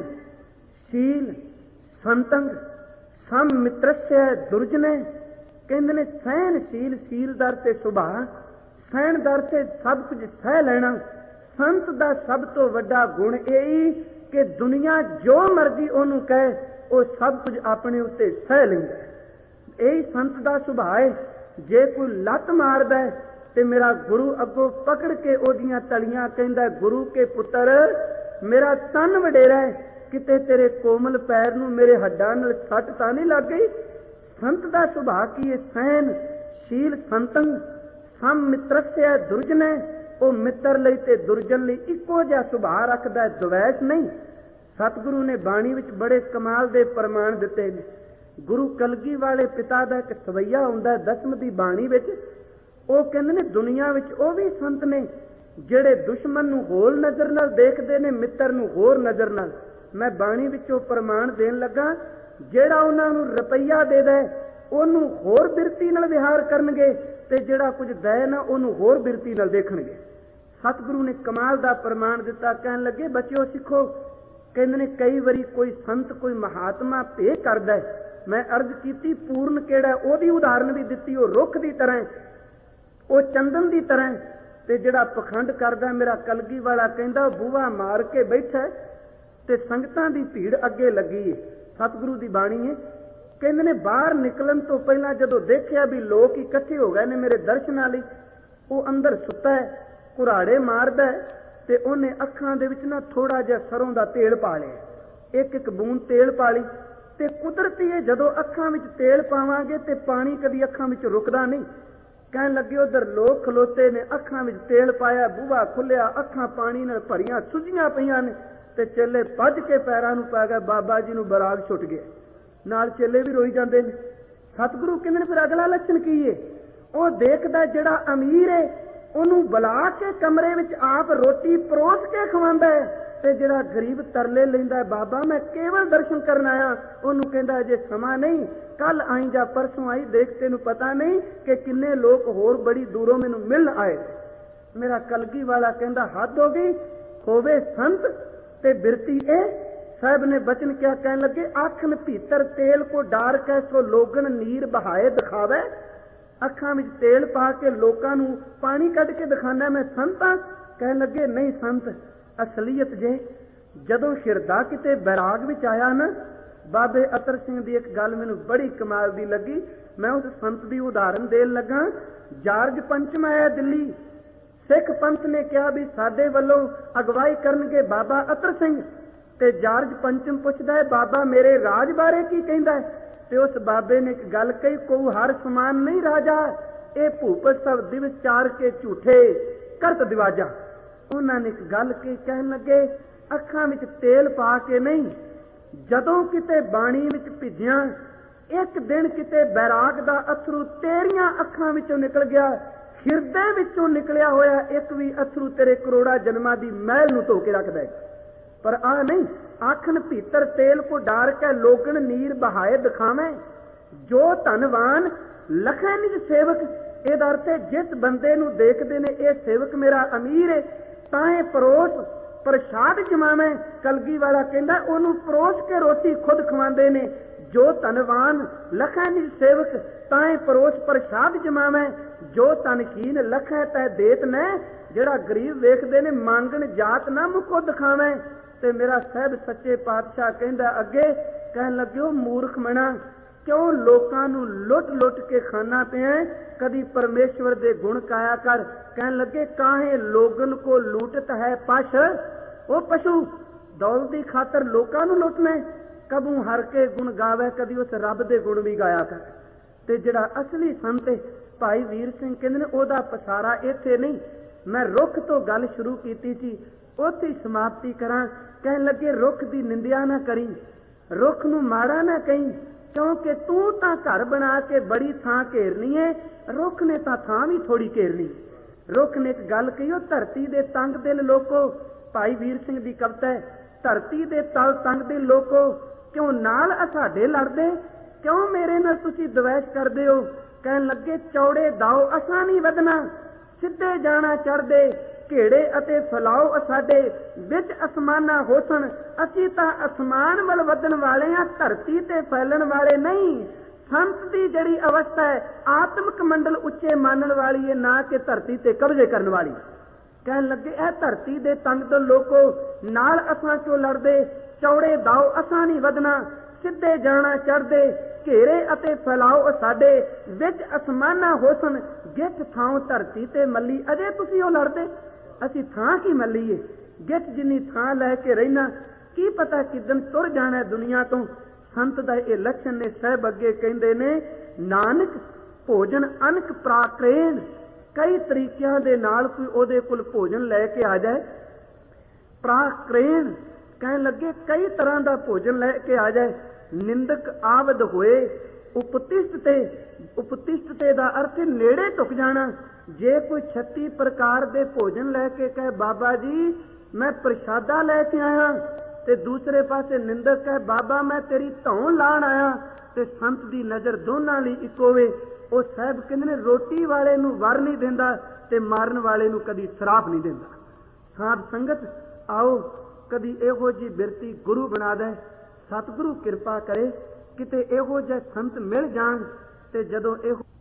शील संतंग सम मित्रस्य दुर्जने। कहंदे ने सहनशील, शील दर ते सुभाਅ, सहन दर ते सब कुछ सह लेना। संत दा सब तो वड्डा गुण यही कि दुनिया जो मर्जी ओनू कहे वो सब कुछ अपने उत्ते सह लैंदा है। यही संत दा सुभाਅ है। जे कोई लत मारदा है ते मेरा गुरु अगों पकड़ के ओदियां तलियां कहंदा, गुरु के पुत्र मेरा तन वडेरा है, किते तेरे कोमल पैर नू मेरे हड्डां नाल सट तां नहीं लग गई। संत दा सुभाਅ की है सहन शील संतंग सम मित्रस्य दुर्जन। वो मित्र लई ते दुर्जन लई इक्को जिहा सुभाਅ रखदा है, द्वैष नहीं। सतगुरु ने बाणी विच बड़े कमाल दे प्रमाण दिते ने। गुरु कलगी वाले पिता दा एक सवैया हुंदा है दसम दी बाणी विच, वो कहंदे ने दुनिया विच वो भी संत ने जिहड़े दुश्मन नू होल नज़र नाल देखदे ने, मित्र नू होर नज़र नाल। मैं बाणी विचों प्रमाण देन लगा, जिहड़ा उन्हां नू रुपया दे दे ओनू होर बिरती नाल विहार करनगे, ते जिहड़ा कुछ दे ना ओनू होर बिरती नाल देखणगे। सतगुरु ने कमाल दा प्रमाण दिता। कहन लगे बच्चों सिखो। कहंदे ने कई बारी कोई संत कोई महात्मा भे करदा है, मैं अर्ज कीती पूर्ण किहड़ा ओदी उदाहरण भी दिती। वो रुख दी तरह, वो चंदन दी तरह, ते जिहड़ा पखंड करदा मेरा कलगी वाला कहंदा बूहा मार के बैठा ते संगतां दी भीड़ अगे लगी है। सतगुरु दी बाणी है। कहंदे ने बाहर निकलन तो पहला जदों देखिया भी लोग इकट्ठे हो गए ने मेरे दर्शनां लई, वो अंदर सुत्ता है, कुराड़े मारदा है, ते उन्हें अखां दे विच ना थोड़ा जिहा सरों दा तेल पा लिया, एक एक बूंद तेल पा ली, ਤੇ ਕੁਦਰਤੀ ਹੈ ਜਦੋਂ ਅੱਖਾਂ ਵਿੱਚ ਤੇਲ ਪਾਵਾਂਗੇ ਤੇ ਪਾਣੀ ਕਦੀ ਅੱਖਾਂ ਵਿੱਚ ਰੁਕਦਾ ਨਹੀਂ। ਕਹਿਣ ਲੱਗੇ ਉਧਰ ਲੋਕ ਖਲੋਤੇ ਨੇ, ਅੱਖਾਂ ਵਿੱਚ ਤੇਲ ਪਾਇਆ, ਬੂਹਾ ਖੁੱਲਿਆ, ਅੱਖਾਂ ਪਾਣੀ ਨਾਲ ਭਰੀਆਂ ਸੁੱਜੀਆਂ ਪਈਆਂ ਨੇ ਤੇ ਚੇਲੇ ਭੱਜ ਕੇ ਪੈਰਾਂ ਨੂੰ ਪੈ ਗਏ, ਬਾਬਾ ਜੀ ਨੂੰ ਬਰਾਗ ਛੁੱਟ ਗਿਆ। ਨਾਲ ਚੇਲੇ ਵੀ ਰੋਈ ਜਾਂਦੇ ਨੇ। ਸਤਿਗੁਰੂ ਕਹਿੰਦੇ ਨੇ ਫਿਰ ਅਗਲਾ ਲੱਛਣ ਕੀ ਏ? ਉਹ ਦੇਖਦਾ ਜਿਹੜਾ ਅਮੀਰ ਏ ਉਹਨੂੰ ਬੁਲਾ ਕੇ ਕਮਰੇ ਵਿੱਚ ਆਪ ਰੋਟੀ ਪਰੋਸ ਕੇ ਖਵਾਉਂਦਾ ਹੈ, ਤੇ ਜਿਹੜਾ ਗਰੀਬ ਤਰਲੇ ਲੈਂਦਾ ਬਾਬਾ ਮੈਂ ਕੇਵਲ ਦਰਸ਼ਨ ਕਰਨ ਆਇਆ, ਉਹਨੂੰ ਕਹਿੰਦਾ ਅਜੇ ਸਮਾਂ ਨਹੀਂ, ਕੱਲ ਆਈ ਜਾਂ ਪਰਸੋਂ ਆਈ, ਦੇਖ ਤੈਨੂੰ ਪਤਾ ਨਹੀਂ ਕਿ ਕਿੰਨੇ ਲੋਕ ਹੋਰ ਬੜੀ ਦੂਰੋਂ ਮੈਨੂੰ ਮਿਲਣ ਆਏ। ਮੇਰਾ ਕਲਗੀ ਵਾਲਾ ਕਹਿੰਦਾ ਹੱਦ ਹੋ ਗਈ, ਹੋਵੇ ਸੰਤ ਤੇ ਬਿਰਤੀ ਇਹ ਸਾਹਿਬ ਨੇ ਬਚਨ ਕਿਆ ਕਹਿਣ ਲੱਗੇ, ਆਖਣ ਭੀਤਰ ਤੇਲ ਕੋ ਡਾਰ ਕੇ ਸੋ ਲੋਗਣ ਨੀਰ ਬਹਾਏ ਦਿਖਾਵੇ। ਅੱਖਾਂ ਵਿੱਚ ਤੇਲ ਪਾ ਕੇ ਲੋਕਾਂ ਨੂੰ ਪਾਣੀ ਕੱਢ ਕੇ ਦਿਖਾਣਾ ਮੈਂ ਸੰਤ ਹਾਂ? ਕਹਿਣ ਲੱਗੇ ਨਹੀਂ ਸੰਤ ਅਸਲੀਅਤ ਜੇ। ਜਦੋਂ ਸ਼ਿਰਦਾ ਕਿਤੇ ਬੈਰਾਗ ਵਿੱਚ ਆਇਆ ਨਾ, ਬਾਬੇ ਅਤਰ ਸਿੰਘ ਦੀ ਇੱਕ ਗੱਲ ਮੈਨੂੰ ਬੜੀ ਕਮਾਲ ਦੀ ਲੱਗੀ, ਮੈਂ ਉਸ ਸੰਤ ਦੀ ਉਦਾਹਰਨ ਦੇਣ ਲੱਗਾ। ਜਾਰਜ ਪੰਚਮ ਆਇਆ ਦਿੱਲੀ, ਸਿੱਖ ਪੰਥ ਨੇ ਕਿਹਾ ਵੀ ਸਾਡੇ ਵੱਲੋਂ ਅਗਵਾਈ ਕਰਨਗੇ ਬਾਬਾ ਅਤਰ ਸਿੰਘ, ਤੇ ਜਾਰਜ ਪੰਚਮ ਪੁੱਛਦਾ ਹੈ ਬਾਬਾ ਮੇਰੇ ਰਾਜ ਬਾਰੇ ਕੀ ਕਹਿੰਦਾ ਹੈ? ਤੇ ਉਸ ਬਾਬੇ ਨੇ ਇੱਕ ਗੱਲ ਕਹੀ, ਕੋ ਹਰ ਸਮਾਨ ਨਹੀਂ ਰਾਜਾ, ਇਹ ਭੂਪਤ ਸਭ ਦਿਵਸ ਚਾਰ ਕੇ ਝੂਠੇ ਕਰਤ ਦਿਵਾਜਾ। ਉਹਨਾਂ ਨੇ ਇੱਕ ਗੱਲ ਕਹੀ, ਕਹਿਣ ਲੱਗੇ ਅੱਖਾਂ ਵਿੱਚ ਤੇਲ ਪਾ ਕੇ ਨਹੀਂ, ਜਦੋਂ ਕਿਤੇ ਬਾਣੀ ਵਿੱਚ ਭਿੱਜਿਆ ਇੱਕ ਦਿਨ ਕਿਤੇ ਬੈਰਾਗ ਦਾ ਅਥਰੂ ਤੇਰੀਆਂ ਅੱਖਾਂ ਵਿੱਚੋਂ ਨਿਕਲ ਗਿਆ, ਹਿਰਦੇ ਵਿੱਚੋਂ ਨਿਕਲਿਆ ਹੋਇਆ ਇੱਕ ਵੀ ਅਥਰੂ ਤੇਰੇ ਕਰੋੜਾ ਜਨਮਾਂ ਦੀ ਮਹਿਲ ਨੂੰ ਧੋ ਕੇ ਰੱਖਦਾ ਹੈ। ਪਰ ਆ ਨਹੀਂ, ਆਖਣ ਭੀਤਰ ਤੇਲ ਕੋ ਡਾਰ ਕੇ ਲੋਗਣ ਨੀਰ ਬਹਾਏ ਦਿਖਾਵੇਂ। ਜੋ ਧਨਵਾਨ ਲਖੇ ਨਿਜ ਸੇਵਕ, ਇਹਦਾ ਅਰਥ ਹੈ ਜਿਸ ਬੰਦੇ ਨੂੰ ਦੇਖਦੇ ਨੇ ਇਹ ਸੇਵਕ ਮੇਰਾ ਅਮੀਰ ਹੈ, ਤਾਂ ਇਹ ਪਰੋਸ ਪ੍ਰਸ਼ਾਦ ਜਮਾਵੇਂ। ਕਲਗੀ ਵਾਲਾ ਕਹਿੰਦਾ ਉਹਨੂੰ ਪਰੋਸ ਕੇ ਰੋਟੀ ਖੁਦ ਖਵਾਉਂਦੇ ਨੇ। ਜੋ ਧਨਵਾਨ ਲਖੇ ਨਿਜ ਸੇਵਕ, ਤਾਂ ਇਹ ਪਰੋਸ ਪ੍ਰਸ਼ਾਦ ਜਮਾਵੇਂ। ਜੋ ਧਨਹੀਨ ਲਖੇ ਤੈ ਦੇਤ ਨੇ, ਜਿਹੜਾ ਗਰੀਬ ਵੇਖਦੇ ਨੇ ਮੰਗਣ ਜਾਤ ਨਾ ਮੁਕੋ ਦਿਖਾਵੇਂ। ਤੇ ਮੇਰਾ ਸਾਹਿਬ ਸੱਚੇ ਪਾਤਸ਼ਾਹ ਕਹਿੰਦਾ ਅੱਗੇ, ਕਹਿਣ ਲੱਗਿਓ ਮੂਰਖ ਮਣਾ, ਕਿਉਂ ਲੋਕਾਂ ਨੂੰ ਲੁੱਟ ਲੁੱਟ ਕੇ ਖਾਣਾ ਪਿਆ, ਕਦੀ ਪਰਮੇਸ਼ਵਰ ਦੇ ਗੁਣ ਕਾਇਆ ਕਰ। ਕਹਿਣ ਲੱਗੇ ਕਾਹੇ ਲੋਗਨ ਕੋ ਲੂਟਤ ਹੈ ਪਸ਼, ਉਹ ਪਸ਼ੂ ਦੌਲਤ ਦੀ ਖਾਤਰ ਲੋਕਾਂ ਨੂੰ ਲੁੱਟਣਾ, ਕਬੂ ਹਰ ਕੇ ਗੁਣ ਗਾਵੇ, ਕਦੀ ਉਸ ਰੱਬ ਦੇ ਗੁਣ ਵੀ ਗਾਇਆ ਕਰ। ਤੇ ਜਿਹੜਾ ਅਸਲੀ ਸੰਤ ਭਾਈ ਵੀਰ ਸਿੰਘ ਕਹਿੰਦੇ ਨੇ ਉਹਦਾ ਪਸਾਰਾ ਇੱਥੇ ਨਹੀਂ, ਮੈਂ ਰੁੱਖ ਤੋਂ ਗੱਲ ਸ਼ੁਰੂ ਕੀਤੀ ਸੀ, ਉੱਥੇ ਸਮਾਪਤੀ ਕਰਾਂ। ਕਹਿਣ ਲੱਗੇ ਰੁੱਖ ਦੀ ਨਿੰਦਿਆ ਨਾ ਕਰੀ, ਰੁੱਖ ਨੂੰ ਮਾੜਾ ਨਾ ਕਹੀਂ, ਕਿਉਂਕਿ ਤੂੰ ਤਾਂ ਘਰ ਬਣਾ ਕੇ ਬੜੀ ਥਾਂ ਘੇਰਨੀ ਹੈ, ਰੁੱਖ ਨੇ ਤਾਂ ਥਾਂ ਵੀ ਥੋੜੀ ਘੇਰਨੀ। ਰੁੱਖ ਨੇ ਇੱਕ ਗੱਲ ਕਹੀ, ਉਹ ਧਰਤੀ ਦੇ ਤੰਗ ਦਿਲ ਲੋਕੋ, ਭਾਈ ਵੀਰ ਸਿੰਘ ਦੀ ਕਵਿਤਾ ਹੈ, ਧਰਤੀ ਦੇ ਤਲ ਤੰਗ ਦਿਲ ਲੋਕੋ, ਕਿਉਂ ਨਾਲ ਸਾਡੇ ਲੜਦੇ, ਕਿਉਂ ਮੇਰੇ ਨਾਲ ਤੁਸੀਂ ਦਵੈਸ਼ ਕਰਦੇ ਹੋ। ਕਹਿਣ ਲੱਗੇ ਚੌੜੇ ਦਾਓ ਅਸਾਂ ਨਹੀਂ ਵਧਣਾ, ਸਿੱਧੇ ਜਾਣਾ ਚੜਦੇ, ਘੇੜੇ ਅਤੇ ਫਲਾਓ ਸਾਡੇ ਵਿੱਚ ਅਸਮਾਨਾਂ ਹੋਸਣ, ਅਸੀਂ ਤਾਂ ਅਸਮਾਨ ਵੱਲ ਵਧਣ ਵਾਲੇ ਹਾਂ, ਧਰਤੀ ਤੇ ਫੈਲਣ ਵਾਲੇ ਨਹੀਂ। ਸੰਤ ਦੀ ਜਿਹੜੀ ਅਵਸਥਾ ਹੈ ਆਤਮਿਕ ਮੰਡਲ ਉੱਚੇ ਮੰਨਣ ਵਾਲੀ ਹੈ, ਨਾ ਕਿ ਧਰਤੀ ਤੇ ਕਬਜ਼ੇ ਕਰਨ ਵਾਲੀ। ਕਹਿਣ ਲੱਗੇ ਇਹ ਧਰਤੀ ਦੇ ਤੰਗ ਤੋਂ ਲੋਕੋ, ਨਾਲ ਅਸਾਂ ਕਿਉਂ ਲੜਦੇ, ਚੌੜੇ ਦਾਓ ਅਸਾਂ ਨਹੀਂ ਵਧਣਾ, ਸਿੱਧੇ ਜਾਣਾ ਚੜਦੇ, ਘੇਰੇ ਅਤੇ ਫੈਲਾਓ ਸਾਡੇ ਵਿੱਚ ਅਸਮਾਨਾਂ ਹੋਸਣ, ਗਿੱਠ ਥਾਂ ਧਰਤੀ ਤੇ ਮੱਲੀ, ਅਜੇ ਤੁਸੀਂ ਉਹ ਲੜਦੇ। ਅਸੀਂ ਥਾਂ ਕੀ ਮੱਲੀਏ, ਗਿੱਠ ਜਿੰਨੀ ਥਾਂ ਲੈ ਕੇ ਰਹਿਣਾ, ਕੀ ਪਤਾ ਕਿਦਨ ਤੁਰ ਜਾਣਾ ਦੁਨੀਆ ਤੋਂ। ਸੰਤ ਦਾ ਇਹ ਲੱਛਣ ਨੇ। ਸਾਹਿਬ ਅੱਗੇ ਕਹਿੰਦੇ ਨੇ ਨਾਨਕ ਭੋਜਨ ਅਨਕ ਪ੍ਰਾਕ੍ਰੇਣ, ਕਈ ਤਰੀਕਿਆਂ ਦੇ ਨਾਲ ਕੋਈ ਉਹਦੇ ਕੋਲ ਭੋਜਨ ਲੈ ਕੇ ਆ ਜਾਏ। ਪ੍ਰਾਕ੍ਰੇਣ ਕਹਿਣ ਲੱਗੇ ਕਈ ਤਰ੍ਹਾਂ ਦਾ ਭੋਜਨ ਲੈ ਕੇ ਆ ਜਾਏ। ਨਿੰਦਕ ਆਵਦ ਹੋਏ ਉਪਤਿਸ਼ਟ ਤੇ, ਉਪਤਿਸ਼ਟ ਤੇ ਦਾ ਅਰਥ ਨੇੜੇ ਢੁਕ ਜਾਣਾ। ਜੇ ਕੋਈ ਛੱਤੀ ਪ੍ਰਕਾਰ ਦੇ ਭੋਜਨ ਲੈ ਕੇ ਕਹੇ ਬਾਬਾ ਜੀ ਮੈਂ ਪ੍ਰਸ਼ਾਦਾ ਲੈ ਕੇ ਆਇਆ, ਤੇ ਦੂਸਰੇ ਪਾਸੇ ਨਿੰਦਕ ਕਹੇ ਬਾਬਾ ਮੈਂ ਤੇਰੀ ਧੌਣ ਲਾਣ ਆਇਆ, ਤੇ ਸੰਤ ਦੀ ਨਜ਼ਰ ਦੋਨਾਂ ਲਈ ਇੱਕੋ ਵੇ। ਉਹ ਸਾਹਿਬ ਕਹਿੰਦੇ ਨੇ ਰੋਟੀ ਵਾਲੇ ਨੂੰ ਵਰ ਨਹੀਂ ਦਿੰਦਾ ਤੇ ਮਾਰਨ ਵਾਲੇ ਨੂੰ ਕਦੀ ਸਰਾਪ ਨਹੀਂ ਦਿੰਦਾ। ਸਾਧ ਸੰਗਤ ਆਓ ਕਦੀ ਇਹੋ ਜਿਹੀ ਬਿਰਤੀ ਗੁਰੂ ਬਣਾ ਦੇ। ਸਤਿਗੁਰੂ ਕਿਰਪਾ ਕਰੇ ਕਿਤੇ ਇਹੋ ਜਿਹੇ ਸੰਤ ਮਿਲ ਜਾਣ, ਤੇ ਜਦੋਂ ਇਹੋ